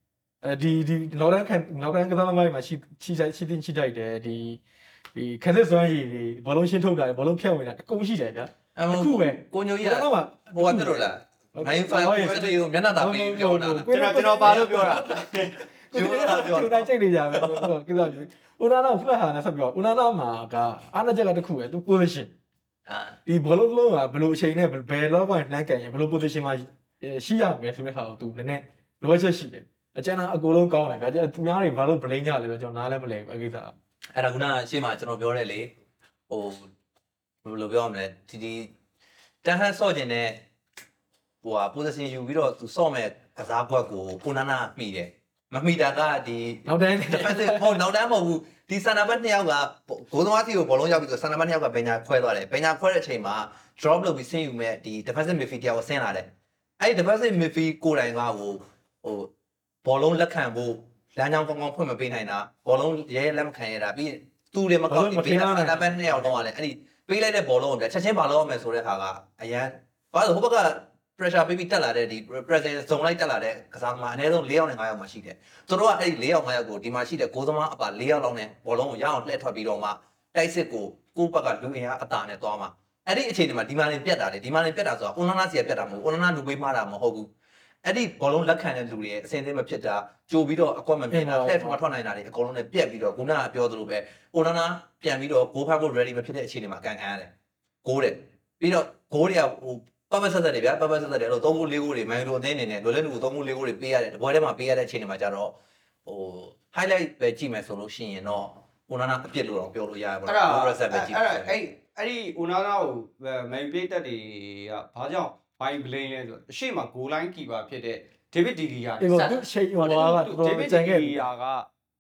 အဲဒီဒီနောက်တန်းခံနောက်တန်းကစားသမားတွေမှာရှိရှိဆိုင်ရှိတင်ရှိတိုက်တယ်ဒီဒီခက်စစ်စွမ်းရည်တွေဘောလုံးရှင်းထုတ်တာဘောလုံးဖြတ်ဝင်တာအကုန်ရှိတယ်ဗျာအခုပဲကိုညိုကြီးကဟိုကပြလို့လားမိုင်းဖိုင်ကိုစတေးကိုမျက်နှာသာပြီးပြောတာကျွန်တော်ကျွန်တော်ပါလို့ပြောတာကျိုးတာပြောတာချိန်နေကြပဲကိစ္စမျိုးဦးနာနာဖလက်ဟာနဲ့ဆက်ပြောဦးနာနာမှာကအားနည်းချက်ကတစ်ခုပဲသူ position အာဒီဘောလုံးလုံးကဘယ်လိုအချိန်နဲ့ဘယ်လောက်ပိုင်းနှမ်းကန်ရင်ဘယ်လို position မှာရှိရမယ်ဆိုတဲ့ဟာကိုသူနည်းနည်းလိုအပ်ချက်ရှိတယ်အကျဉ်းအကူလုံးကောင်းတယ်ဗျာသူများတွေဘာလို့ blame ကြလဲကျွန်တော်နားလည်းမလဲဘူးအကိစ္စအဲ့ဒါကခုနရှေ့မှာကျွန်တော်ပြောတယ်လေဟိုဘယ်လိုပြောရမလဲဒီဒီတန်းဟန်ဆော့ခြင်းနဲ့ဟိုဟာ position ယူပြီးတော့သူဆော့မဲ့ကစားကွက်ကိုကိုနာနာမိတယ်မမိတာကဒီနောက်တန်း defensive ဟိုနောက်တန်းမဟုတ်ဘူးဒီစန္ဒဘတ်နှစ်ယောက်ကဂိုးသမားစီကိုဘောလုံးရောက်ပြီးဆိုစန္ဒဘတ်နှစ်ယောက်ကဘယ်ညာခွဲသွားတယ်ဘယ်ညာခွဲတဲ့အချိန်မှာ drop လုပ်ပြီးဆင်းယူမဲ့ဒီ defensive midfield တယောက်ဆင်းလာတယ်အဲ့ဒီ defensive midfield ကိုယ်တိုင်ကဟိုဟိုဘောလုံးလက်ခံဖို့လမ်းကြောင်းကောင်းကောင်းဖွင့်မပေးနိုင်တာဘောလုံးရဲရဲလက်မခံရတာပြီးသူတွေမကောက်ပြီးပေးတာစန္ဒဘတ်နှစ်ယောက်တော့လည်းအဲ့ဒီပေးလိုက်တဲ့ဘောလုံးကိုချက်ချင်းဘာလုပ်ရမလဲဆိုတဲ့ခါကအရန်ဘာလို့ဟိုဘက်က pressure ပေးပြီးတက်လာတဲ့ဒီ pressure ဇုံလိုက်တက်လာတဲ့ကစားသမားအနည်းဆုံး၄ယောက်နဲ့၅ယောက်မှရှိတယ်သူတို့ကအဲ့ဒီ၄ယောက်၅ယောက်ကိုဒီမှာရှိတဲ့ဂိုးသမားအပါ၄ယောက်လောက်နဲ့ဘောလုံးကိုရအောင်လှည့်ထွက်ပြီးတော့မှတိုက်စစ်ကိုကိုယ့်ဘက်ကလူအင်အားအတာနဲ့သွားမှာအဲ့ဒီအချိန်ဒီမှာဒီမှာနေပြတ်တာလေဒီမှာနေပြတ်တာဆိုတာအွန်နာနာစီကပြတ်တာမဟုတ်ဘူးအွန်နာနာလူပေးမှားတာမဟုတ်ဘူးအဲ့ဒီဘောလုံးလက်ခံတဲ့လူတွေရဲ့အစင်သင်းမဖြစ်တာကြိုပြီးတော့အကွက်မပြင်းတာဖက်ထမထွက်နိုင်တာတွေအကုန်လုံးနဲ့ပြက်ပြီးတော့ခုနကပြောသလိုပဲအွန်နာနာပြန်ပြီးတော့ဂိုးဖတ်ဖို့ ready မဖြစ်တဲ့အချိန်တွေမှာကန်ခံရတယ်ဂိုးတယ်ပြီးတော့ဂိုးတွေကဟိုပတ်ပတ်ဆက်ဆက်တွေဗျာပတ်ပတ်ဆက်ဆက်တွေအဲ့လိုသုံးခုလေးခုတွေမန်ယူအသင်းအနေနဲ့လိုလဲလူသုံးခုလေးခုတွေပေးရတယ်တပွဲထဲမှာပေးရတဲ့အချိန်တွေမှာကျတော့ဟို highlight ပဲကြည့်မယ်ဆိုလို့ရှိရင်တော့ကိုနာနာအပြစ်လို့တော့ပြောလို့ရပါဘူး progress ပဲကြည့်အဲ့အဲ့အဲ့ဒီဦးနာနာကိုမန်ပေးတက်တွေကဘာကြောင့်ဘိုင်း blame လဲဆိုအရှိမ goal line keeper ဖြစ်တဲ့ David De Gea ဒီလိုသူရှိဟိုတော့ကတော်တော်ကြံခဲ့ပြီအာအာ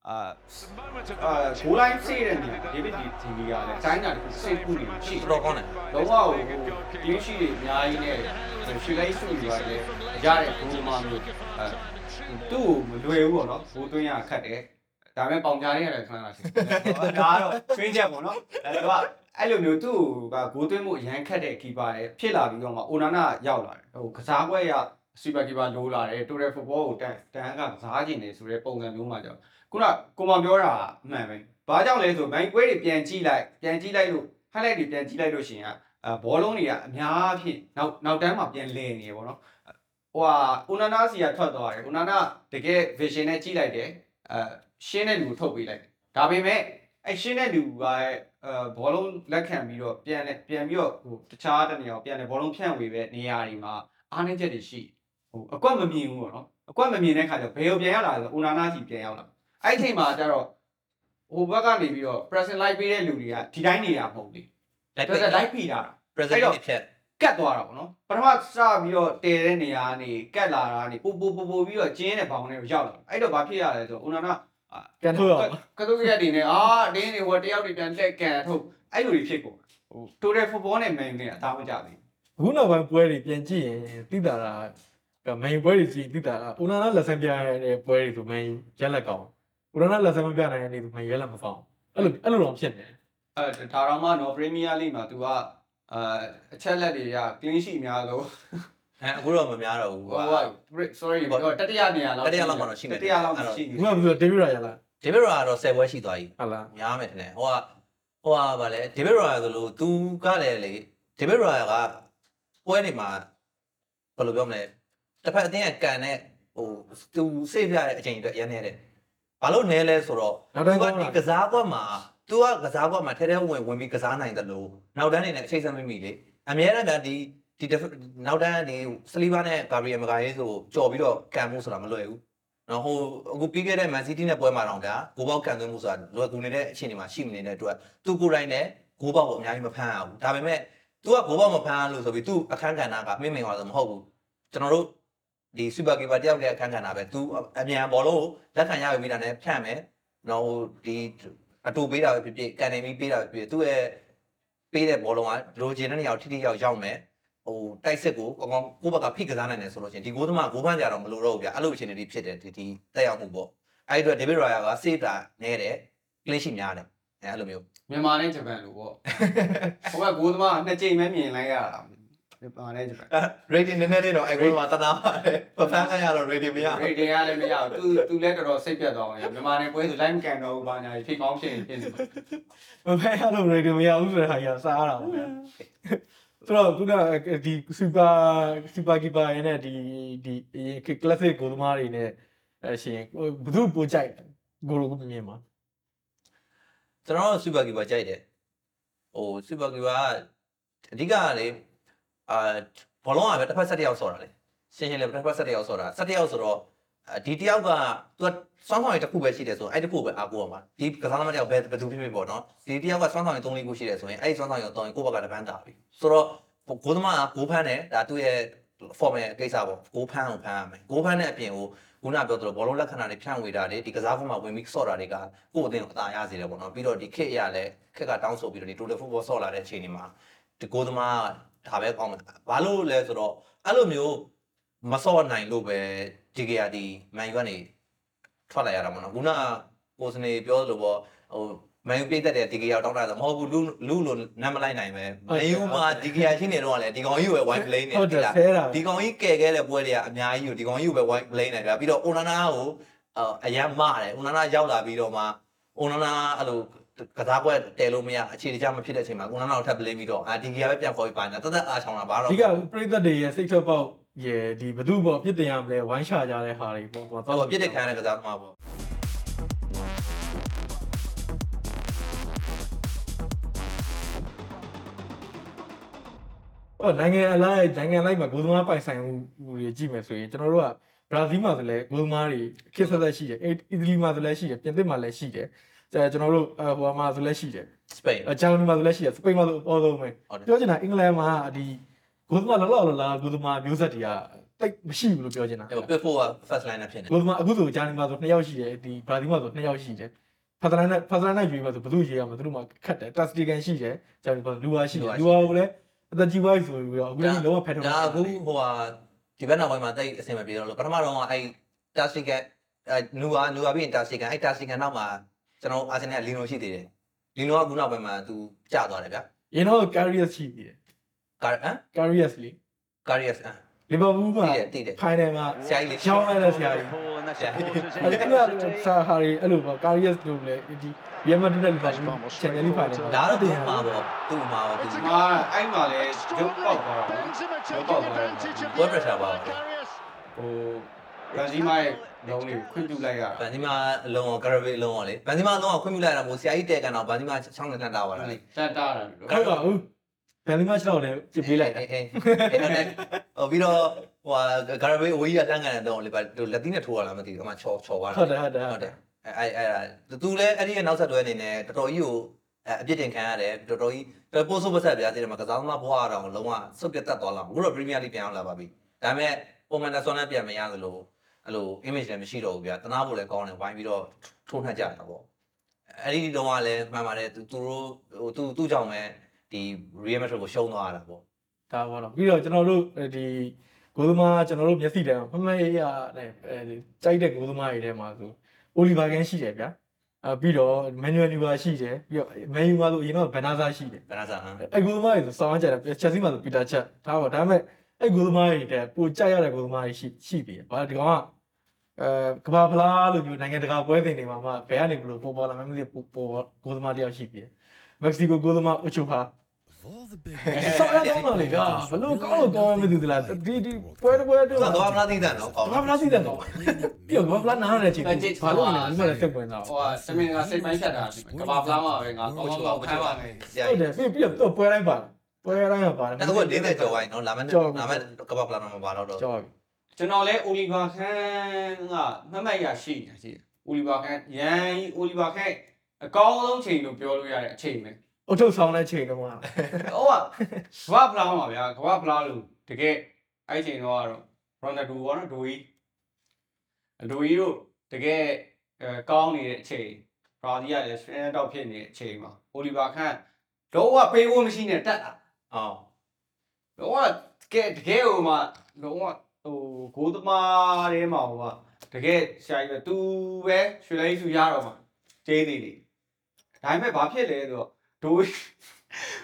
goal line စေးတဲ့နေ David De Gea လည်းတိုင်းတာတစ်စိတ်ကူးနေရှိတော်ကောင်းတယ်လုံးဝဟိုဒီရှိတွေအများကြီးနဲ့ရှီလိုက်စုယူရတယ်ရတဲ့ဂိုးမှမျိုးအဲသူ့ကိုမလွယ်ဘူးပေါ့နော်ဂိုးသွင်းရခက်တယ်ဒါပေမဲ့ပေါင်ကြားရရတယ်ခဏလာရှိတယ်ဒါကတော့ထွင်းချက်ပေါ့နော်အဲသူကအဲ့လိုမျိုးသူ့ကဂိုးသွင်းမှုအရန်ခက်တဲ့ကီပါရဲ့ဖြစ်လာပြီးတော့မှအိုနာနာရောက်လာတယ်ဟိုကစားပွဲရစူပါကီပါလိုးလာတယ်တိုရဲဖုတ်ဘောကိုတန်တန်ကကစားကျင်နေဆိုတဲ့ပုံစံမျိုးမှကြောင့်ခုနကိုမပြောတာအမှန်ပဲဘာကြောင့်လဲဆိုဘိုင်းပွဲတွေပြန်ကြည့်လိုက်ပြန်ကြည့်လိုက်လို့ highlight တွေပြန်ကြည့်လိုက်လို့ရှိရင်အဲဘောလုံးတွေကအများအဖြစ်နောက်နောက်တန်းမှာပြန်လည်နေပေါ့နော်ဟိုဟာဦးနာနာစီကထွက်သွားတယ်ဦးနာနာတကယ် vision နဲ့ကြည့်လိုက်တယ်အဲရှင်းတဲ့လူကိုထုတ်ပေးလိုက်ဒါပေမဲ့အဲရှင်းတဲ့လူကအဲဘောလုံးလက်ခံပြီးတော့ပြန်လဲပြန်ပြီးတော့ဟိုတခြားတနေရာပြန်လဲဘောလုံးဖြန့်ဝေပဲနေရာတွေမှာအားနည်းချက်တွေရှိဟိုအကွက်မမြင်ဘူးပေါ့နော်အကွက်မမြင်တဲ့ခါကျဘယ်ကိုပြန်ရောက်လာလဲဆိုဦးနာနာစီပြန်ရောက်လာအဲ့ဒီအချိန်မှာကျတော့ဟိုဘက်ကနေပြီးတော့ present live ပေးတဲ့လူတွေကဒီတိုင်းနေတာမဟုတ်ဘူးလိုက် present live ပေးတာ present ဖြတ်ကတ်သွားတာပေါ့နော်ပထမစပြီးတော့တည်တဲ့နေရာကနေကတ်လာတာနေပို့ပို့ပို့ပို့ပြီးတော့ကျင်းတဲ့ဘောင်တွေကိုရောက်လာအဲ့တော့ဘာဖြစ်ရလဲဆိုဦးနာနာကန်ထုတ်ရအောင်ကတုရက်တွေနဲ့အာအတင်းတွေဟိုတယောက်တွေပြန်လက်ကန်ထုတ်အဲ့လိုတွေဖြစ်ကုန်ဟို total football နဲ့ man နဲ့အသားမကြဘူးအခုနောက်ပိုင်းပွဲတွေပြန်ကြည့်ရင်တိတာတာမန်ယူပွဲတွေကြည့်တိတာတာဦးနာနာလက်ဆန်းပြရတဲ့ပွဲတွေဆိုမန်ယူရက်လက်ကောင်းဦးနာနာလက်ဆန်းမပြနိုင်တဲ့နေဆိုမန်ယူရက်လက်မကောင်းအဲ့လိုအဲ့လိုတော့ဖြစ်နေအဲဒါတော့မှနော် Premier League မှာ तू ကအာအချက်လက်တွေက clean sheet များလို့အဲအခုတော့မများတော့ဘူးဟိုက sorry တော့တတိယနေရာလောက်တတိယလောက်မှတော့ရှိတယ်တတိယလောက်မှရှိဘူးဘယ်လိုဒေးဗစ်ရာရလားဒေးဗစ်ရာကတော့ဆယ်ပွဲရှိသွားပြီဟုတ်လားများမယ်ထင်တယ်ဟိုကဟိုကဗာလဲဒေးဗစ်ရာဆိုလို့ तू ကလည်းလေဒေးဗစ်ရာကပွဲနေမှာဘယ်လိုပြောမလဲတစ်ဖက်အတင်းကကန်တဲ့ဟို तू စေးပြတဲ့အချိန်အတွက်ရမ်းနေတယ်ဘာလို့နဲလဲဆိုတော့နောက်တိုင်းကကစားကွက်မှာ तू ကကစားကွက်မှာထဲထဲဝင်ဝင်ပြီးကစားနိုင်တယ်လို့နောက်တန်းနေနဲ့အချိန်စမ်းမိမိလေအများရတဲ့ဒီဒီနောက်တန်းနေစလီဗာနဲ့ဂါဘရီယယ်မဂါယေးဆိုကြော်ပြီးတော့ကန်မှုဆိုတာမလွယ်ဘူးနော်ဟိုအခုပြီးခဲ့တဲ့မန်စီးတီးနဲ့ပွဲမှာတော့ဒါဂိုးပေါက်ကန်သွင်းမှုဆိုတာလွယ်ကူနေတဲ့အခြေအနေမှာရှိမနေတဲ့အတွက် तू ကိုယ်တိုင်နဲ့ဂိုးပေါက်ကိုအများကြီးမဖမ်းရဘူးဒါပေမဲ့ तू ကဂိုးပေါက်မဖမ်းရလို့ဆိုပြီး तू အခန်းကဏ္ဍကမင်းမင်သွားဆိုမဟုတ်ဘူးကျွန်တော်တို့ဒီစူပါကီပါတယောက်ရဲ့အခန်းကဏ္ဍပဲ तू အမြန်ဘောလုံးကိုလက်ခံရယူပြီးတာနဲ့ဖြန့်မယ်နော်ဟိုဒီအတူပေးတာပဲဖြစ်ဖြစ်ကန်နေပြီးပေးတာပဲဖြစ်ဖြစ်သူ့ရဲ့ပေးတဲ့ဘောလုံးကလိုချင်တဲ့နေရာကိုထိထိရောက်ရောက်မယ်ဟိုတိုက်စစ်ကိုကောင်းကောင်းကိုယ့်ဘက်ကဖိကစားနိုင်တယ်ဆိုလို့ချင်းဒီဂိုးသမားဂိုးဖမ်းကြတော့မလိုတော့ဘူးဗျအဲ့လိုအခြေအနေတွေဖြစ်တယ်ဒီဒီတက်ရောက်မှုပေါ့အဲ့ဒီတော့ဒေးဗစ်ရာယာကစေးတာနဲတယ်ကလင်းရှိများတယ်အဲ့လိုမျိုးမြန်မာနဲ့ဂျပန်လိုပေါ့ဟိုကဂိုးသမားနှစ်ကြိမ်ပဲမြင်လိုက်ရတာပါတယ်ဂျပန် rating နည်းနည်းလေးတော့အဲ့ကိုတော့တနာပါတယ်ပဖန်ခရတော့ rating မရရေတင်ရလည်းမရဘူး तू तू လည်းတော်တော်စိတ်ပြတ်သွားတယ်မြန်မာနယ်ပွဲဆို live မကန်တော့ဘူးဘာညာဖြစ်ကောင်းဖြစ်ရင်ဖြစ်နေမဖဲရလို့ radio မရဘူးဆိုတဲ့ဟာကြီးစားရတာပေါ့ဗျာဆိုတော့ခုနဒီ super super keeper ရင်းနဲ့ဒီဒီ classic ကိုသမားတွေနဲ့အရှင်ဘယ်သူပိုကြိုက်ကိုလိုကိုမြင်မှာကျွန်တော် super keeper ကြိုက်တယ်ဟို super keeper ကအဓိကကလေအာဘောလုံးကပဲတစ်ဖက်ဆက်တစ်ယောက်ဆော်တာလေရှင်းရှင်းလေးတစ်ဖက်ဆက်တစ်ယောက်ဆော်တာဆက်တစ်ယောက်ဆိုတော့ဒီတစ်ယောက်ကသူကစွမ်းဆောင်ရည်တစ်ခုပဲရှိတယ်ဆိုအဲ့တစ်ခုပဲအားကိုးရမှာဒီကစားသမားတစ်ယောက်ပဲဘယ်သူဖြစ်ဖြစ်ပေါ့နော်ဒီတစ်ယောက်ကစွမ်းဆောင်ရည်သုံးလေးခုရှိတယ်ဆိုရင်အဲ့ဒီစွမ်းဆောင်ရည်တော့ကိုယ့်ဘက်ကတပန်းတာပြီဆိုတော့ကိုသမားကဂိုးဖမ်းတယ်ဒါသူ့ရဲ့ formal ကိစ္စပေါ့ဂိုးဖမ်းကိုဖမ်းရမယ်ဂိုးဖမ်းတဲ့အပြင်ကိုခုနပြောသလိုဘောလုံးလက္ခဏာတွေဖြန့်ဝေတာတွေဒီကစားကွင်းမှာဝင်ပြီးဆော့တာတွေကကိုယ့်အသင်းကိုအသာရစေတယ်ပေါ့နော်ပြီးတော့ဒီခစ်ရလဲခက်ကတောင်းဆိုပြီးတော့ဒီ total football ဆော့လာတဲ့အချိန်ဒီမှာဒီကိုသမားဒါပဲကောင်းတယ်ဘာလို့လဲဆိုတော့အဲ့လိုမျိုးမဆော့နိုင်လို့ပဲဒီကရဒီမန်ယူကနေထွက်လာရတာပေါ့နော်ခုနကိုစနေပြောလို့ပေါ့ဟိုမန်ယူပြည့်တက်တဲ့ဒီကရတောင်းတာဆိုမဟုတ်ဘူးလူလူလို့နမ်းမလိုက်နိုင်ပဲမန်ယူမှာဒီကရရှင်းနေတော့ကလည်းဒီကောင်ကြီးကိုပဲ wide play နေတယ်ဒီကောင်ကြီးကဲခဲတဲ့ပွဲတွေကအများကြီးကိုဒီကောင်ကြီးကိုပဲ wide play နေတယ်ပြီးတော့ Onana ကိုအရန်မတယ် Onana ရောက်လာပြီးတော့မှ Onana အဲ့လိုကစားပွဲတဲလို့မရအခြေတကျမဖြစ်တဲ့အချိန်မှာ Onana ကိုထပ် play ပြီးတော့အာဒီကရပဲပြန်ခေါ်ပြီးပါနေတာတသက်အားချောင်းတာဘာတော့ဒီကပြိသက်တွေရဲ့စိတ်ထွက်ပေါက်ရဲ့ဒီဘသူပေါ့ပြစ်တင်ရမလဲဝိုင်းချကြတဲ့ဟာတွေပေါ့ပေါ့တော့ပြစ်တဲ့ခံရတဲ့ကစားသမားပေါ့အော်နိုင်ငံအလိုက်နိုင်ငံလိုက်မှာဂိုးသမားပိုင်ဆိုင်မှုတွေကြည့်မယ်ဆိုရင်ကျွန်တော်တို့ကဘရာဇီးမှာဆိုလဲဂိုးသမားတွေခစ်ဆက်ဆက်ရှိတယ်အီတလီမှာဆိုလဲရှိတယ်ပြင်သစ်မှာလည်းရှိတယ်အဲကျွန်တော်တို့ဟိုမှာဆိုလဲရှိတယ်စပိန်ဂျာမနီမှာဆိုလဲရှိတယ်စပိန်မှာဆိုအပေါ်ဆုံးပဲပြောချင်တာအင်္ဂလန်မှာဒီဂိုးသမားလောလောလောဂိုးသမားမျိုးဆက်တွေကတိတ်မရှိဘူးလို့ပြောချင်တာအဲ့ပစ်ဖို့က first line နဲ့ဖြစ်နေဂိုးသမားအခုဆိုဂျာမနီမှာဆိုနှစ်ယောက်ရှိတယ်ဒီဘရာဇီးမှာဆိုနှစ်ယောက်ရှိတယ်ဖာသလန်နဲ့ဖာသလန်နဲ့ယူမှာဆိုဘယ်သူရေးရမှာသူတို့မှာခက်တယ်တက်စတီကန်ရှိတယ်ဂျာမနီမှာလူဝါရှိတယ်လူဝါကိုလည်းအသက်ကြီးပိုင်းဆိုပြီးတော့အခုလည်းလုံးဝဖက်ထုတ်ဒါအခုဟိုဟာဒီဘက်နောက်ပိုင်းမှာတိတ်အဆင်မပြေတော့လို့ပထမတော့အဲ့တာစတီကန်အဲနူဝါနူဝါပြီးရင်တာစတီကန်အဲ့တာစတီကန်နောက်မှာကျွန်တော်အာဆင်နယ်လီနိုရှိသေးတယ်လီနိုကခုနောက်ပိုင်းမှာသူကျသွားတယ်ဗျာရင်းတော့ Carriers ရှိသေးတယ်ကာဟမ် Carriers လေ Carriers အလီဗာပူးမှာတည်တယ်တည်တယ် final မှာဆရာကြီးလေးရှောင်းလိုက်တဲ့ဆရာကြီးအဲ့ဒါကစာဟာရီအဲ့လိုပေါ့ Carriers လို့လေဒီ Real Madrid နဲ့ Liverpool Champions League final ဒါတော့သူ့မှာပေါ့သူ့မှာပေါ့သူမာအဲ့မှာလည်းရုပ်ပေါက်သွားတာရုပ်ပေါက်သွားတယ်ပွဲ pressure ပါပဲဟိုဘရာဇီးမိုင်းလုံးလေးခွင့်ပြုလိုက်ရတာဘန်ဒီမာအလုံးအောင် Garabay အလုံးအောင်လေဘန်ဒီမာအလုံးအောင်ခွင့်ပြုလိုက်တာမို့ဆရာကြီးတဲကန်တော့ဘန်ဒီမာချောင်းနဲ့တန်တာပါလားလေတက်တာတယ်ဟုတ်ပါဘူးဘယ်လိုမှချတော့လဲပြပေးလိုက်တာအေးအေးအဲ့ဒါနဲ့ဟိုပြီးတော့ဟိုဟာ Garabay အဝေးကြီးကလှမ်းကန်တဲ့တော့လေပါလက်သီးနဲ့ထိုးရလားမသိဘူးအမှချော်ချော်သွားတာဟုတ်တယ်ဟုတ်တယ်ဟုတ်တယ်အဲ့အဲ့အဲ့သူလည်းအဲ့ဒီရဲ့နောက်ဆက်တွဲအနေနဲ့တော်တော်ကြီးကိုအပြစ်တင်ခံရတယ်တော်တော်ကြီးပို့ဆိုးပတ်ဆက်ပြားသေးတယ်မှာကစားသမားဘွားအောင်လုံးဝစုပ်ပြတ်တက်သွားလာအခုတော့ Premier League ပြန်အောင်လာပါပြီဒါပေမဲ့ပုံမှန်နဲ့ဆွမ်းနဲ့ပြန်မရသလိုအဲ့လို image လည်းမရှိတော့ဘူးဗျာတနာဖို့လည်းကောင်းတယ်ဝိုင်းပြီးတော့ထိုးနှက်ကြတာပေါ့အဲ့ဒီတုန်းကလည်းမှန်ပါတယ်သူသူတို့ဟိုသူသူ့ကြောင့်ပဲဒီ Real Madrid ကိုရှုံးသွားတာပေါ့ဒါပေါ့နော်ပြီးတော့ကျွန်တော်တို့ဒီဂိုးသမားကျွန်တော်တို့မျက်စိတည်းမှာမမရရနဲ့အဲကြိုက်တဲ့ဂိုးသမားတွေထဲမှာဆိုအိုလီဗာကန်ရှိတယ်ဗျာအဲပြီးတော့မန်နျူယ်လီဗာရှိတယ်ပြီးတော့မန်ယူမှာဆိုအရင်တော့ဘန်နာဇာရှိတယ်ဘယ်နာစားဟမ်အဲဂိုးသမားတွေဆိုစောင်းကြတယ်ချက်စီမှာဆိုပီတာချက်ဒါပေါ့ဒါပေမဲ့အဲဂိုးသမားတွေတဲ့ပိုကြိုက်ရတဲ့ဂိုးသမားတွေရှိရှိပြီဘာဒီကောင်ကအဲကဘာဖလားလို့မျိုးနိုင်ငံတကာပွဲစဉ်တွေမှာမှဘယ်ကနေဘလို့ပေါ်ပေါ်လာမှမသိဘူးပေါ်ဂိုးသမားတယောက်ရှိပြီမက္ကဆီကိုဂိုးသမားအိုချိုဟာဆောင်းရတော့လေကဘလို့ကောင်းလို့ကောင်းမသိဘူးလားဒီဒီပွဲပွဲတော့သူကတော့ဖလားသိတဲ့နော်ကောင်းဘာဖလားသိတယ်တော့ပြီးတော့ဘာဖလားနားရတဲ့ချိန်ဘာလို့လဲဒီမှာလည်းစိတ်ဝင်တာဟိုကစမင်ကစိတ်ပိုင်းဖြတ်တာကဘာဖလားမှာပဲငါကောင်းကောင်းခိုင်းပါမယ်ဆရာဟုတ်တကြီးယ်ပြီးပြီးတော့ပွဲတိုင်းပါပွဲတိုင်းကပါတယ်အဲ့တော့၄၀ကျော်ပိုင်းနော်လာမယ်လာမယ်ကဘာပလာမှာပါတော့တော့ကြောက်ပြီကျွန်တော်လဲအိုလီဗာခန်ကမှတ်မှတ်ရရှိနေရှိအိုလီဗာခန်ရန်အိုလီဗာခန်အကောင်းဆုံးချိန်လို့ပြောလို့ရတဲ့အချိန်ပဲအုတ်ထုတ်ဆောင်တဲ့ချိန်တော့မှာဟိုကကဘာဖလားမှာဗျာကဘာဖလားလို့တကယ်အဲ့ချိန်တော့ကတော့ရိုနယ်ဒိုကတော့ဒိုကြီးဒိုကြီးတို့တကယ်ကောင်းနေတဲ့အချိန်ဘရာဇီးကလည်းစပင်းတော့ဖြစ်နေတဲ့အချိန်မှာအိုလီဗာခန်တော့ကပေးဖို့မရှိနဲ့တက်တာအော်တော့ကတကယ်တကယ်ဟိုမှာတော့ဟိုဂိုးသမားတွေမှာဟိုကတကယ်ရှာကြီးပဲသူပဲရွှေလေးစုရတော့မှာကျေးသေးတယ်ဒါပေမဲ့ဘာဖြစ်လဲဆိုတော့ဒိုဒို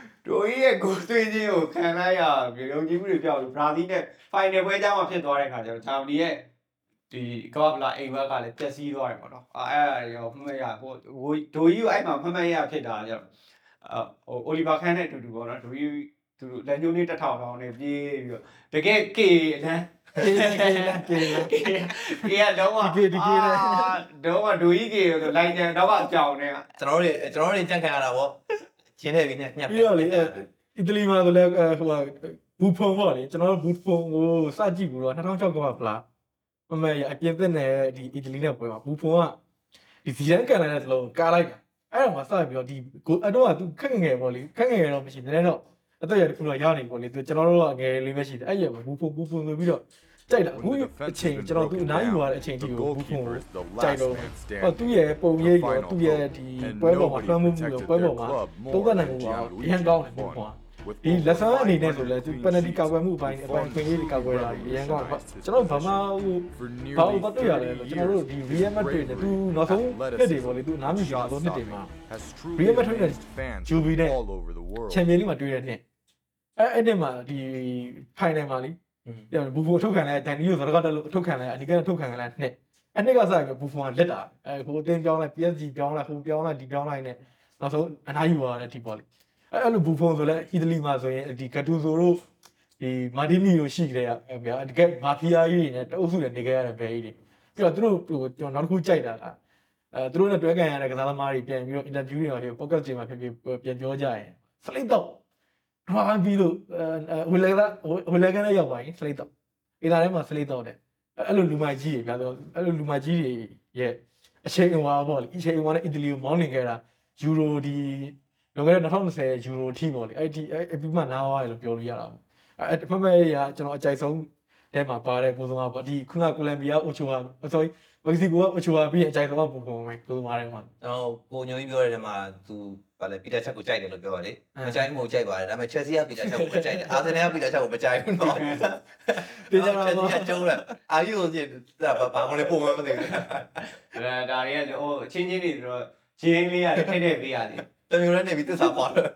ကြီးရဲ့ကိုသွင်းချင်းကိုခံလိုက်ရပြီးယုံကြည်မှုတွေပြောက်လို့ဘရာဇီးနဲ့ final ပွဲကျမှဖြစ်သွားတဲ့ခါကျတော့ဂျာမနီရဲ့ဒီကမ္ဘာလာအိမ်ဘက်ကလည်းတက်စီးသွားတယ်ပေါ့နော်အဲ့အဲ့ရောမှတ်ရဟိုဒိုကြီးကိုအဲ့မှာမှတ်မှတ်ရဖြစ်တာကြတော့ဟိုအိုလီဗာခန်းနဲ့အတူတူပေါ့နော်ဒိုကြီးသူလက်ညှိုးလေးတစ်ထောင်ထောင်နဲ့ပြေးပြီးတော့တကယ်ကေအလန်းကေကေကေကေကေကတော့အာတော့ဒိုကြီးကေဆိုလိုက်ကြတော့အကြောင်းနဲ့ကျွန်တော်တို့ကျွန်တော်တို့ကြံ့ခံရတာပေါ့ချင်းထည့်ပြီးနဲ့ညှက်ပြီးတော့လေအီတလီမှာဆိုလဲဟိုဘူဖုံပေါ့လေကျွန်တော်တို့ဘူဖုံကိုစကြည့်ဘူးတော့၂၀၀၆ကမှဖလားမမေရအပြင်သစ်နဲ့ဒီအီတလီနဲ့ပွဲမှာဘူဖုံကဒီဇီဒန်ကန်လာတဲ့စလုံးကားလိုက်တာအဲ့တော့မှစပြီးတော့ဒီအတော့ကသူခက်ငယ်ပေါ့လေခက်ငယ်တော့မရှိဘူးနည်းတော့အသက်ရတစ်ခုတော့ရနေပေါ့လေသူကျွန်တော်တို့ကငယ်လေးပဲရှိတယ်အဲ့ရဘူဖုံဘူဖုံဆိုပြီးတော့ကြိုက်တာအခုအချိန်ကျွန်တော်သူအနားယူရတဲ့အချိန်ကြီးကိုဘူဖုံကြိုက်တော့ဟောသူ့ရဲ့ပုံရိပ်ရောသူ့ရဲ့ဒီပွဲပေါ်မှာလွှမ်းမိုးမှုရောပွဲပေါ်မှာသုံးသပ်နိုင်မှုပါအရင်ကောင်းတယ်ဘူဖုံဒီလက်ဆန်းအနေနဲ့ဆိုလဲသူပယ်နတီကာကွယ်မှုအပိုင်းအပိုင်းခွင့်ရေးကာကွယ်တာအရင်ကောင်းကျွန်တော်ဗမာဟိုဘာလို့ပတ်တွေ့ရတယ်ကျွန်တော်တို့ဒီ Real Madrid နဲ့သူနောက်ဆုံးနှစ်တွေပေါ့လေသူနားမြင်ကြတော့နှစ်တွေမှာ Real Madrid နဲ့ Juve နဲ့ Champions League မှာတွေ့တဲ့နှစ်အဲ့အဲ့ဒီမှာဒီ final မှာလေဘူဖုံထုတ်ခံလိုက်ဒန်နီယိုဆိုတော့တော့ထုတ်ခံလိုက်အဒီကထုတ်ခံလိုက်နှစ်အဲ့နှစ်ကစားပြီးဘူဖုံကလက်တာအဲဟိုအတင်းပြောင်းလိုက် P S G ပြောင်းလိုက်ဟိုပြောင်းလိုက်ဒီပြောင်းလိုက်နဲ့နောက်ဆုံးအနားယူရတဲ့အထိပေါ့လေအဲ့လိုဘူဖုံဆိုလဲအီတလီမှာဆိုရင်ဒီဂတူဆိုတို့ဒီမာတီနီတို့ရှိကြတဲ့ဗျာဒီကမာဖီယာကြီးတွေနဲ့တအုပ်စုတွေနေခဲ့ရတဲ့ဘဲကြီးတွေပြီးတော့သူတို့ဟိုကျွန်တော်နောက်တစ်ခုကြိုက်တာကအဲသူတို့နဲ့တွဲကန်ရတဲ့ကစားသမားတွေပြန်ပြီးတော့အင်တာဗျူးတွေရောပေါ့ကတ်ချိန်မှာဖြစ်ဖြစ်ပြန်ပြောကြရင်စလိတ်တော့ဘာပြီးလို့ဟိုလေကဟိုလေကနေရောက်ပါရင်စလိတ်တော့အင်တာထဲမှာစလိတ်တော့တယ်အဲ့လိုလူမိုက်ကြီးတွေဗျာဆိုအဲ့လိုလူမိုက်ကြီးတွေရဲ့အချိန်ဟွာပေါ့လေအချိန်ဟွာနဲ့အီတလီကိုမောင်းနေခဲ့တာယူရိုဒီလွန်ခဲ့တဲ့၂၀၂၀ယူရိုထိပေါ့လေအဲ့ဒီအပြီးမှနားသွားတယ်လို့ပြောလို့ရတာပေါ့အဲ့ဖမရကျွန်တော်အကြိုက်ဆုံးထဲမှာပါတဲ့ပုံစံပါပေါ့ဒီခုနကကိုလံဘီယာအိုချိုဟာ sorry မက္ကဆီကိုကအိုချိုဟာပြီးအကြိုက်ဆုံးပုံပုံပဲပုံစံထဲမှာကျွန်တော်ကိုညိုကြီးပြောတဲ့ထဲမှာသူဗာလေပီတာချက်ကိုကြိုက်တယ်လို့ပြောပါလေမကြိုက်ဘူးကြိုက်ပါတယ်ဒါပေမဲ့ Chelsea ကပီတာချက်ကိုမကြိုက်တယ်အာဆင်နယ်ကပီတာချက်ကိုမကြိုက်ဘူးနော်တေးကြတော့ Chelsea ကကျုံးတယ်အာယူကိုကြည့်ဒါဘာမှလည်းပုံမှန်မသိဘူးအဲဒါတွေကဟိုအချင်းချင်းတွေဆိုတော့ဂျင်းလေးရတယ်ထိတဲ့ပေးရတယ်တမျိုးနဲ့နေပြီးသစ္စာပါတော့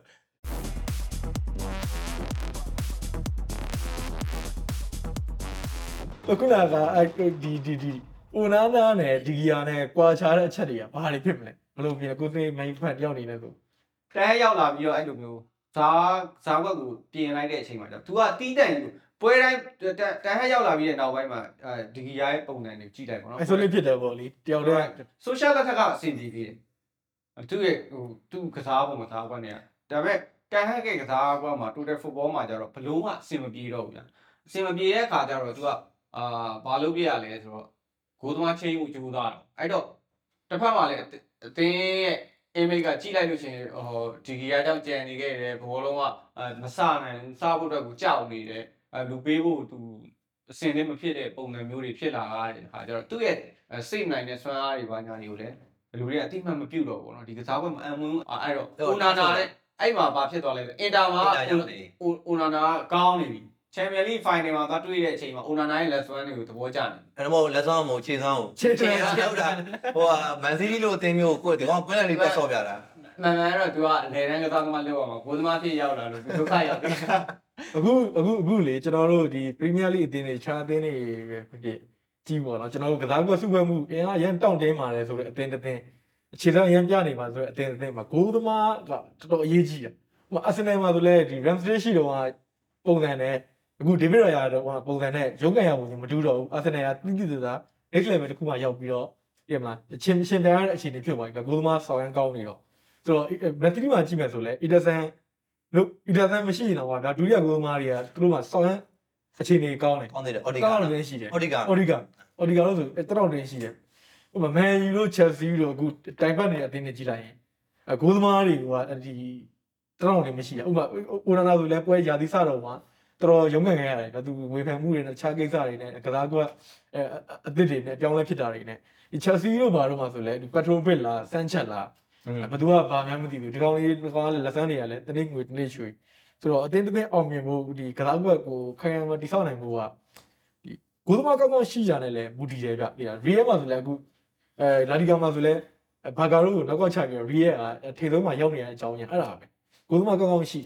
အခုနကအဲ့ဒီဒီဒီအိုနာနာနဲ့ဒီဂီယာနဲ့ကွာခြားတဲ့အချက်တွေကဘာတွေဖြစ်မလဲဘယ်လိုမြင်ကိုသိမိုင်းဖတ်တယောက်နေလဲဆိုတန်းရောက်လာပြီးတော့အဲ့လိုမျိုးဇာဇာဘက်ကိုပြင်လိုက်တဲ့အချိန်မှာကျတော့ तू ကတီးတန့်ယူပွဲတိုင်းတန်းဟက်ရောက်လာပြီးတဲ့နောက်ပိုင်းမှာအဲဒီဂီယာရဲ့ပုံစံတွေကြည့်လိုက်ပါတော့အဲ့ဆိုလေးဖြစ်တယ်ပေါ့လေတယောက်တည်း social လက်ထက်ကအဆင်ပြေသေးတယ်သူ့ရဲ့ဟိုသူ့ကစားပုံကစားကွက်နေရဒါပေမဲ့တန်ဟက်ကကစားကွက်မှာ total football မှာကျတော့ဘလုံးဝအဆင်မပြေတော့ဘူးဗျာအဆင်မပြေတဲ့အခါကျတော့ तू ကအာဘာလုပ်ပြရလဲဆိုတော့ဂိုးသမားချင်းကိုကြိုးသားတော့အဲ့တော့တစ်ဖက်မှာလည်းအတင်းရဲ့ image ကကြည့်လိုက်လို့ရှိရင်ဟိုဒီဂီယာကြောင့်ကြံနေခဲ့တယ်ဘောလုံးကမစနိုင်ဘူးစားဖို့အတွက်ကိုကြောက်နေတယ်အဲလူပေးဖို့ तू အဆင်သင့်မဖြစ်တဲ့ပုံစံမျိုးတွေဖြစ်လာတဲ့အခါကျတော့သူ့ရဲ့စိတ်နိုင်တဲ့စွမ်းအားတွေဘာညာတွေကိုလည်းလူတွေကအတိမတ်မပြုတ်တော့ဘူးเนาะဒီကစားပွဲမအံဝင်အဲ့တော့အိုနာနာနဲ့အဲ့မှာဘာဖြစ်သွားလဲအင်တာမှာအိုနာနာကောင်းနေပြီချန်ပီယံလိဖိုင်နယ်မှာသွားတွေ့တဲ့အချိန်မှာအိုနာနာရဲ့လက်စွမ်းတွေကိုသဘောကျနေအဲ့တော့လက်စွမ်းမဟုတ်ခြေစွမ်းကိုခြေစွမ်းဟုတ်တာဟိုကမန်စီးလီလို့အတင်းမျိုးကိုဒီကောင်ကွင်းလေးပဲဆော့ပြတာမှန်မှန်တော့ तू ကအလေတန်းကစားသမားလောက်အောင်ဂိုးသမားဖြစ်ရောက်လာလို့ဒုက္ခရောက်ပြီအခုအခုအခုလေကျွန်တော်တို့ဒီပရီးမီးယားလိအတင်းတွေခြားအတင်းတွေပဲဖြစ်ဖြစ်ကြီးပေါ့နော်ကျွန်တော်တို့ကစားကွက်စုပွဲမှုအင်အားရန်တောင့်တင်းပါတယ်ဆိုတော့အတင်းတင်းအခြေခံရန်ပြနေပါဆိုတော့အတင်းအတင်းမှာဂိုးသမားကတော်တော်အရေးကြီးတယ်ဟိုအာဆင်နယ်မှာဆိုလဲဒီ Ramsdale ရှိတော့ပုံစံနဲ့အခု David Raya တော့ပုံစံနဲ့ရုံးကန်ရပုံစံမတူတော့ဘူးအာဆင်နယ်ကတိတိကျကျ next level တစ်ခုမှရောက်ပြီးတော့ပြင်မလားအချင်းရှင်တန်းရတဲ့အခြေအနေဖြစ်သွားပြီဂိုးသမားဆောင်းရန်ကောင်းနေတော့ဆိုတော့ Manchester မှာကြည့်မယ်ဆိုလဲ Ederson လို့ Ederson မရှိရင်တော့ဗျာဒုတိယဂိုးသမားတွေကသူတို့မှာဆောင်းရန်အခြေအနေကောင်းတယ်ကောင်းတယ် Odiga ကောင်းတယ်ရှိတယ် Odiga Odiga Odiga လို့ဆိုတော်တော်တင်းရှိတယ်ဟိုမှာ Man U လို့ Chelsea လို့အခုတိုင်ပတ်နေတဲ့အသင်းတွေကြည့်လိုက်ရင်အဂိုးသမားတွေကဒီတော်တော်လည်းမရှိဘူးဥပမာအိုနာနာဆိုလဲပွဲရာသီစတော့မှာတော်တော်ရုံးကန်ခဲ့ရတယ်ဒါသူဝေဖန်မှုတွေနဲ့ခြားကိစ္စတွေနဲ့ကစားကွက်အဲအသစ်တွေနဲ့အပြောင်းလဲဖြစ်တာတွေနဲ့ဒီ Chelsea လို့ဘာလို့မှဆိုလဲဒီ Petrovic လား Sanchez လားဘယ်သူကဘာမှမသိဘူးဒီကောင်လေးဒီကောင်ကလက်စမ်းတွေကလည်းတနေ့ငွေတနေ့ရွှေဆိုတော့အတင်းတင်းအောင်မြင်ဖို့ဒီကစားကွက်ကိုခိုင်ခိုင်မာတိဆောက်နိုင်ဖို့ကဒီဂိုးသမားကောင်းကောင်းရှိကြတယ်လေမူတည်တယ်ဗျဒီ Real မှာဆိုလဲအခုအဲလာဒီဂါမှာဆိုလဲဘာကာရိုကိုနောက်ကောက်ချပြီး Real ကထေဆုံးမှာရောက်နေတဲ့အကြောင်းညာအဲ့ဒါပဲဂိုးသမားကောင်းကောင်းရှိတယ်ဥ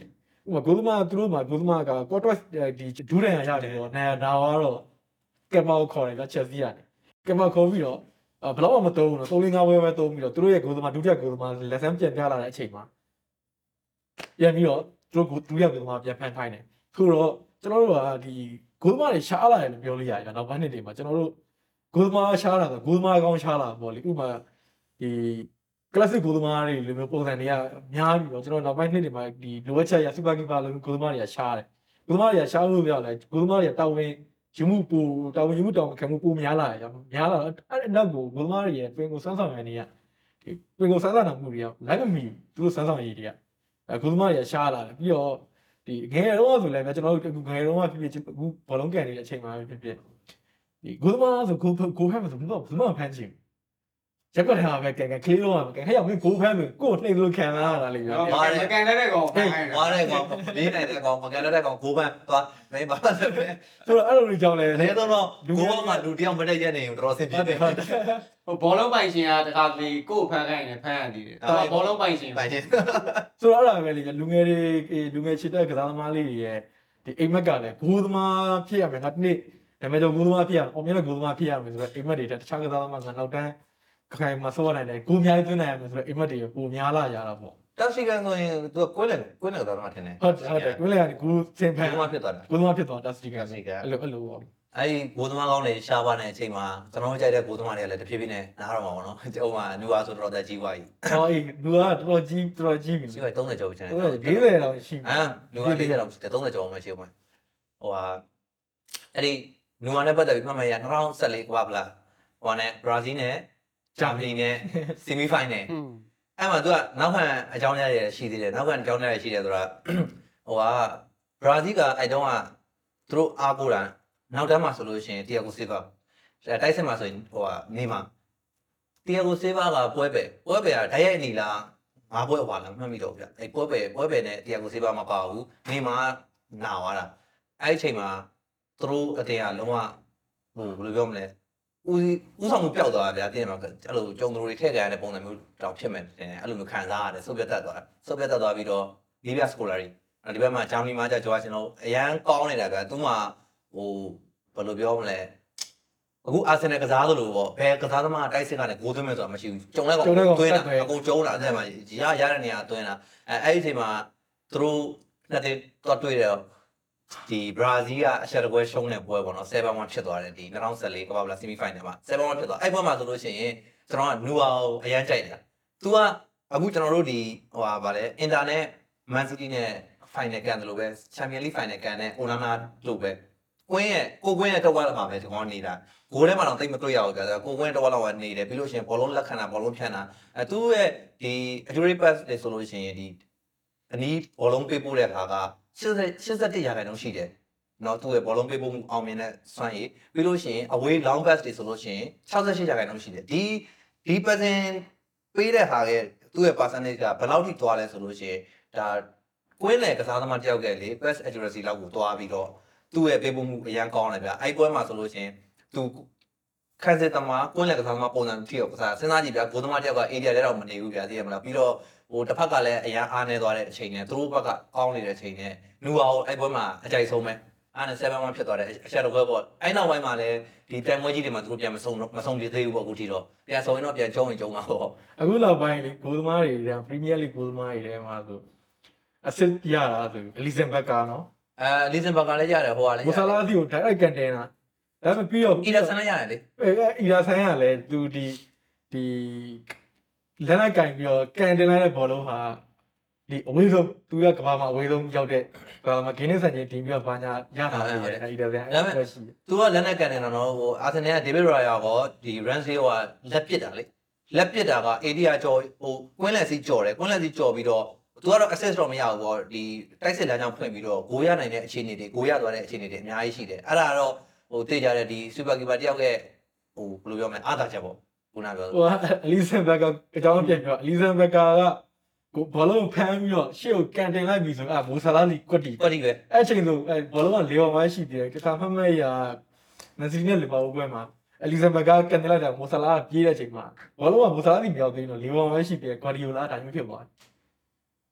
ဥပမာဂိုးသမားသူတို့မှာဂိုးသမားက quarter ဒီဒူးရန်ရတယ်တော့နာနာကတော့ကက်မောက်ခေါ်တယ်ကချက်စီရတယ်ကက်မောက်ခေါ်ပြီးတော့ဘလောက်မှမသုံးဘူးနော်သုံးလေးငါးပွဲပဲသုံးပြီးတော့သူတို့ရဲ့ဂိုးသမားဒုတိယဂိုးသမားလက်ဆန်းပြန်ပြလာတဲ့အချိန်မှာပြန်ပြီးတော့သူတို့ဒုတိယဂိုးသမားပြန်ဖန်ခိုင်းတယ်ဆိုတော့ကျွန်တော်တို့ကဒီဂိုးသမားတွေရှားလာတယ်လို့ပြောလို့ရတယ်နောက်ပိုင်းနှစ်တွေမှာကျွန်တော်တို့ဂိုးသမားရှားလာဆိုဂိုးသမားကောင်းရှားလာပေါ့လေဥပမာဒီ classic ဂိုးသမားတွေလိုမျိုးပုံစံတွေကများပြီးတော့ကျွန်တော်နောက်ပိုင်းနှစ်တွေမှာဒီလိုအပ်ချက်ရ super keeper လိုဂိုးသမားတွေကရှားတယ်ဂိုးသမားတွေကရှားလို့ပြောလဲဂိုးသမားတွေကတောင်းဝင်ယူမှုပူတောင်းဝင်ယူမှုတောင်းခံမှုပူများလာတယ်များလာတော့အဲ့နောက်ကိုဂိုးသမားတွေရဲ့ပင်ကိုစမ်းဆောင်ရနေရဒီပင်ကိုစမ်းဆောင်မှုတွေကလိုက်မမီသူတို့စမ်းဆောင်ရည်တွေကအဲဂိုးသမားတွေကရှားလာတယ်ပြီးတော့ဒီငယ်တော့ဆိုလည်းကျွန်တော်တို့ငယ်တော့ဖြစ်ဖြစ်အခုဘောလုံးကန်နေတဲ့အချိန်မှာဖြစ်ဖြစ်ဒီဂိုးသမားဆိုဂိုးဂိုးဖမ်းမှာဆိုဘယ်တော့ဘယ်မှဖမ်းချင်ရက်ကွက်ထားပဲကန်ကန်ကလေးတော့ကန်ဟဲ့ရောက်မင်းဂိုးဖမ်းလို့ကိုယ်နှိမ့်လို့ခံလာတာလေဗျာမာတယ်ကန်တဲ့ကောင်ဖမ်းခိုင်းဝါတဲ့ကောင်လေးနိုင်တဲ့ကောင်မကန်တဲ့ကောင်ကိုပန်းသွားမင်းပါလဲပဲဆိုတော့အဲ့လိုကြီးကြောင်းလဲလဲတော့တော့ကိုကမှလူတယောက်မတက်ရက်နေရင်တော်တော်ဆင်ပြေတယ်ဟိုဘောလုံးပိုင်ရှင်ကတခါတလေကိုယ်ဖမ်းခိုင်းတယ်ဖမ်းရသေးတယ်တော်ဘောလုံးပိုင်ရှင်ပိုင်ရှင်ဆိုတော့အဲ့ဒါပဲလေလူငယ်တွေလူငယ်ချစ်တဲ့ကစားသမားလေးတွေရဲ့ဒီအိမ်မက်ကလည်းဂိုးသမားဖြစ်ရမယ်ငါတနေ့ဒါပေမဲ့တော့ဂိုးသမားဖြစ်ရအောင်မြင်တဲ့ဂိုးသမားဖြစ်ရမယ်ဆိုတော့အိမ်မက်တွေတခြားကစားသမားကနောက်တန်းခိုင်မှာစောနိုင်တယ်ဂိုးအများကြီးသွင်းနိုင်ရမယ်ဆိုတော့အိမ်မက်တွေပိုများလာကြတာပေါ့တက်စီကန်ဆိုရင်သူကကွင်းလေကွင်းလေတော့မှထင်တယ်ဟုတ်တယ်ဟုတ်တယ်ကွင်းလေကနေဂိုးစင်ဖန်ဘုံမဖြစ်သွားတာဂိုးသမားဖြစ်သွားတက်စတီကန်အဲ့လိုအဲ့လိုပေါ့အဲ့ဒီဘိုးသမားကောင်းတွေရှားပါတဲ့အချိန်မှာကျွန်တော်တို့ကြိုက်တဲ့ဘိုးသမားတွေကလည်းတဖြည်းဖြည်းနဲ့နားတော့မှာပေါ့နော်ဟိုမှာနူအားဆိုတော့တက်ကြီးသွားပြီဟောအေးလူကတော်တော်ကြီးတော်တော်ကြီးပြီရှိပါ30ကျော်ချင်တယ်ဟုတ်တယ်၄၀လောက်ရှိပြီအာလူက40လောက်30ကျော်မှရှိအောင်ဟိုဟာအဲ့ဒီနူအားနဲ့ပတ်သက်ပြီးမှတ်မှတ်ရ၂၀၁၄ကဘာဗလာဟိုနဲ့ဘရာဇီးနဲ့ဂျာမနီနဲ့ဆီမီဖိုင်နယ်အဲ့မှာသူကနောက်ခံအကြောင်းရရရှိသေးတယ်နောက်ခံအကြောင်းရရရှိတယ်ဆိုတာဟိုဟာဘရာဇီးကအဲ့တုန်းကသူတို့အားကိုးတာနောက်တန်းမှာဆိုလို့ရှိရင်တီယာဂိုဆေးဗာတိုက်စစ်မှာဆိုရင်ဟိုဟာနေမှာတီယာဂိုဆေးဗာကပွဲပဲပွဲပဲကဓာတ်ရိုက်နေလားငါပွဲဟွာလားမှတ်မိတော့ဗျအဲ့ပွဲပဲပွဲပဲနဲ့တီယာဂိုဆေးဗာမပါဘူးနေမှာနာသွားတာအဲ့ဒီအချိန်မှာသူတို့အတင်းကလုံးဝဟိုဘယ်လိုပြောမလဲဦးဦးဆောင်မှုပျောက်သွားတာဗျာတင်းမှာအဲ့လိုကြုံသူတွေထည့်ကြရတဲ့ပုံစံမျိုးတောင်ဖြစ်မယ်တင်အဲ့လိုမျိုးခံစားရတယ်ဆုပ်ပြတ်တတ်သွားတာဆုပ်ပြတ်တတ်သွားပြီးတော့လီဗီယာစကိုလာရီဒီဘက်မှာဂျာမနီမှာကြာကြွားကျွန်တော်အရန်ကောင်းနေတာဗျာသူမှဟိုဘယ်လိုပြောမလဲအခုအာဆင်နယ်ကစားသလိုပေါ့ဘယ်ကစားသမားတိုက်စစ်ကလည်းဂိုးသွင်းမယ်ဆိုတာမရှိဘူးကြုံလဲကောင်သွင်းတာအကုန်ကျုံးတာအဲ့မှာရရတဲ့နေရာသွင်းတာအဲအဲ့ဒီအချိန်မှာသူတို့နှစ်တင်တော့တွေ့တယ်ဒီဘရာဇီးကအချက်တကွဲရှုံးတဲ့ပွဲပေါ့နော် seven one ဖြစ်သွားတယ်ဒီ၂၀၁၄ကမ္ဘာ့ဖလား semi final မှာ seven one ဖြစ်သွားအဲ့ပွဲမှာဆိုလို့ရှိရင်ကျွန်တော်ကနူအာကိုအရန်ကြိုက်တယ်။ तू ကအခုကျွန်တော်တို့ဒီဟိုဟာဗာလဲအင်တာနဲ့မန်စီးတီးနဲ့ final ကန်တယ်လို့ပဲ Champions League final ကန်နဲ့အိုနာနာလို့ပဲကွင်းရဲ့ကိုကွင်းရဲ့တော့ဝါလာမှာပဲဒီကောင်နေတာဂိုးထဲမှာတော့တိတ်မတွေ့ရဘူးကြာကိုကွင်းတော့ဝါလာကနေတယ်ပြီးလို့ရှိရင်ဘောလုံးလက်ခံတာဘောလုံးဖြန့်တာအဲသူ့ရဲ့ဒီ accurate pass တွေဆိုလို့ရှိရင်ဒီအနီးဘောလုံးပေးပို့တဲ့အခါကeighty-eightရာခိုင်နှုန်းရှိတယ်နော်သူ့ရဲ့ဘောလုံးပေးပို့မှုအောင်မြင်တဲ့စွမ်းရည်ပြီးလို့ရှိရင် away long pass တွေဆိုလို့ရှိရင်sixty-eightရာခိုင်နှုန်းရှိတယ်ဒီဒီ percent ပေးတဲ့ဟာရဲ့သူ့ရဲ့ percentage ကဘယ်လောက်ထိသွားလဲဆိုလို့ရှိရင်ဒါကွင်းလေကစားသမားတယောက်ကလေ pass accuracy လောက်ကိုသွားပြီးတော့သူ့ရဲ့ပေးပို့မှုအရန်ကောင်းတယ်ဗျအဲ့ပွဲမှာဆိုလို့ရှိရင်သူခန်းစစ်သမားကွင်းလေကစားသမားပုံစံတိရောကစားစဉ်းစားကြည့်ဗျဂိုးသမားတယောက်က area ထဲတော့မနေဘူးဗျသိရမလားပြီးတော့ဟိုတစ်ဖက်ကလည်းအရန်အားနေသွားတဲ့အချိန်နဲ့သူတို့ဘက်ကကောင်းနေတဲ့အချိန်နဲ့နူအောင်အဲ့ပွဲမှာအကြိုက်ဆုံးပဲအားနဲ့seven oneဖြစ်သွားတယ်အချက်တော့ပွဲပေါ့အဲ့နောက်ပိုင်းမှာလည်းဒီတန်ပွဲကြီးတွေမှာသူတို့ပြန်မဆုံးမဆုံးပြသေးဘူးပေါ့အခုထိတော့ပြန်ဆုံးရင်တော့ပြန်ကျုံးရင်ကျုံးမှာပေါ့အခုနောက်ပိုင်းလေဂိုးသမားတွေတဲ့ Premier League ဂိုးသမားတွေထဲမှာဆိုအစစ်ရတာဆိုအလီဇန်ဘက်ကနော်အဲလီဇန်ဘက်ကလည်းရတယ်ဟိုကလည်းမိုဆာလာတီကို direct ကန်တင်တာဒါပေမဲ့ပြီးတော့အီရာဆန်လည်းရတယ်လေအဲအီရာဆန်ကလည်းသူဒီဒီလက်လိုက်ကင်ပြီးတော့ကန်တင်လိုက်တဲ့ဘောလုံးဟာဒီအဝေးဆုံးသူကကမ္ဘာမှာအဝေးဆုံးရောက်တဲ့ဘာမှဂိမ်းနဲ့ဆန်ချင်းတင်ပြီးတော့ဘာညာရတာလေအဲအီရာဆန်အဲ့ဒါရှိတယ်သူကလက်နဲ့ကန်နေတာနော်ဟိုအာဆင်နယ်ကဒေးဗစ်ရာယာကောဒီ Ramsey ဟိုကလက်ပစ်တာလေလက်ပစ်တာကအေဒီယာကျော်ဟိုကွင်းလက်စီကျော်တယ်ကွင်းလက်စီကျော်ပြီးတော့သူကတော့ access တော့မရဘူးပေါ့ဒီတိုက်စစ်လမ်းကြောင်းဖွင့်ပြီးတော့ဂိုးရနိုင်တဲ့အခြေအနေတွေဂိုးရသွားတဲ့အခြေအနေတွေအများကြီးရှိတယ်အဲ့ဒါတော့ဟိုသိကြတဲ့ဒီ super keeper တယောက်ရဲ့ဟိုဘယ်လိုပြောမလဲအားသာချက်ပေါ့ခုနပြောဟိုအလီဇန်ဘက်ကအကြောင်းပြန်ပြောအလီဇန်ဘက်ကကိုဘောလုံးဖမ်းပြီးတော့ရှေ့ကိုကန်တင်လိုက်ပြီဆိုတော့မိုဆာလာလီကွက်တီကွက်တီပဲအဲ့ချိန်ဆိုအဲဘောလုံးကလေအောင်မရှိသေးတယ်ကခါဖက်မဲ့ရမစီနဲ့လီဗာပူးပွဲမှာအလီဇန်ဘက်ကကန်တင်လိုက်တာမိုဆာလာကပြေးတဲ့အချိန်မှာဘောလုံးကမိုဆာလာတီမြောက်သေးတော့လေအောင်မရှိသေးတယ်ဂွာဒီယိုလာအတိုင်းဖြစ်သွားတယ်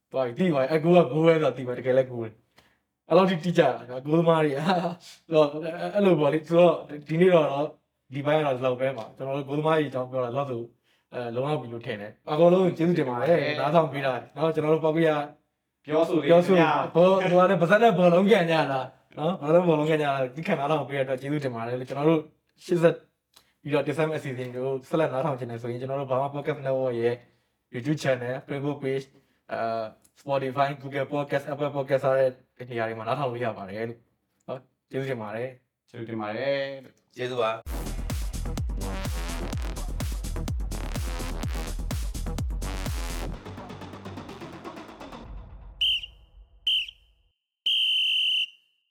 သွားပြီတီးပါအကူကကိုးပဲဆိုတီးပါတကယ်လည်းကိုးတယ်အဲ့လိုတိတိကျတာကိုသမားတွေဆိုတော့အဲ့လိုပေါ့လေဆိုတော့ဒီနေ့တော့ဒီဘက်ကတော့လောက်ပဲပါကျွန်တော်တို့ကိုသမားကြီးအကြောင်းပြောတာတော့ဆိုအဲလုံးဝပြီးလို့ထင်တယ်အကုန်လုံးကျေးဇူးတင်ပါတယ်နားဆောင်ပေးတာเนาะကျွန်တော်တို့ပောက်ပြရပြောဆိုလေးပြောဆိုဘောဟိုကလည်းပါဇက်နဲ့ဘောလုံးကန်ကြတာနော်ဘောလုံးဘောလုံးကန်ကြတာဒီခံနာတော့ပေးရတော့ကျေးဇူးတင်ပါတယ်လို့ကျွန်တော်တို့ရှစ်ဆက်ပြီးတော့ December အစီအစဉ်ကိုဆက်လက်နားထောင်ချင်တယ်ဆိုရင်ကျွန်တော်တို့ဘာမှ podcast network ရဲ့ YouTube channel Facebook page အာ Spotify Google Podcast Apple Podcast အားတဲ့နေရာတွေမှာနားထောင်လို့ရပါတယ်လို့ဟုတ်ကျေးဇူးတင်ပါတယ်ကျေးဇူးတင်ပါတယ်ကျေးဇူးပါ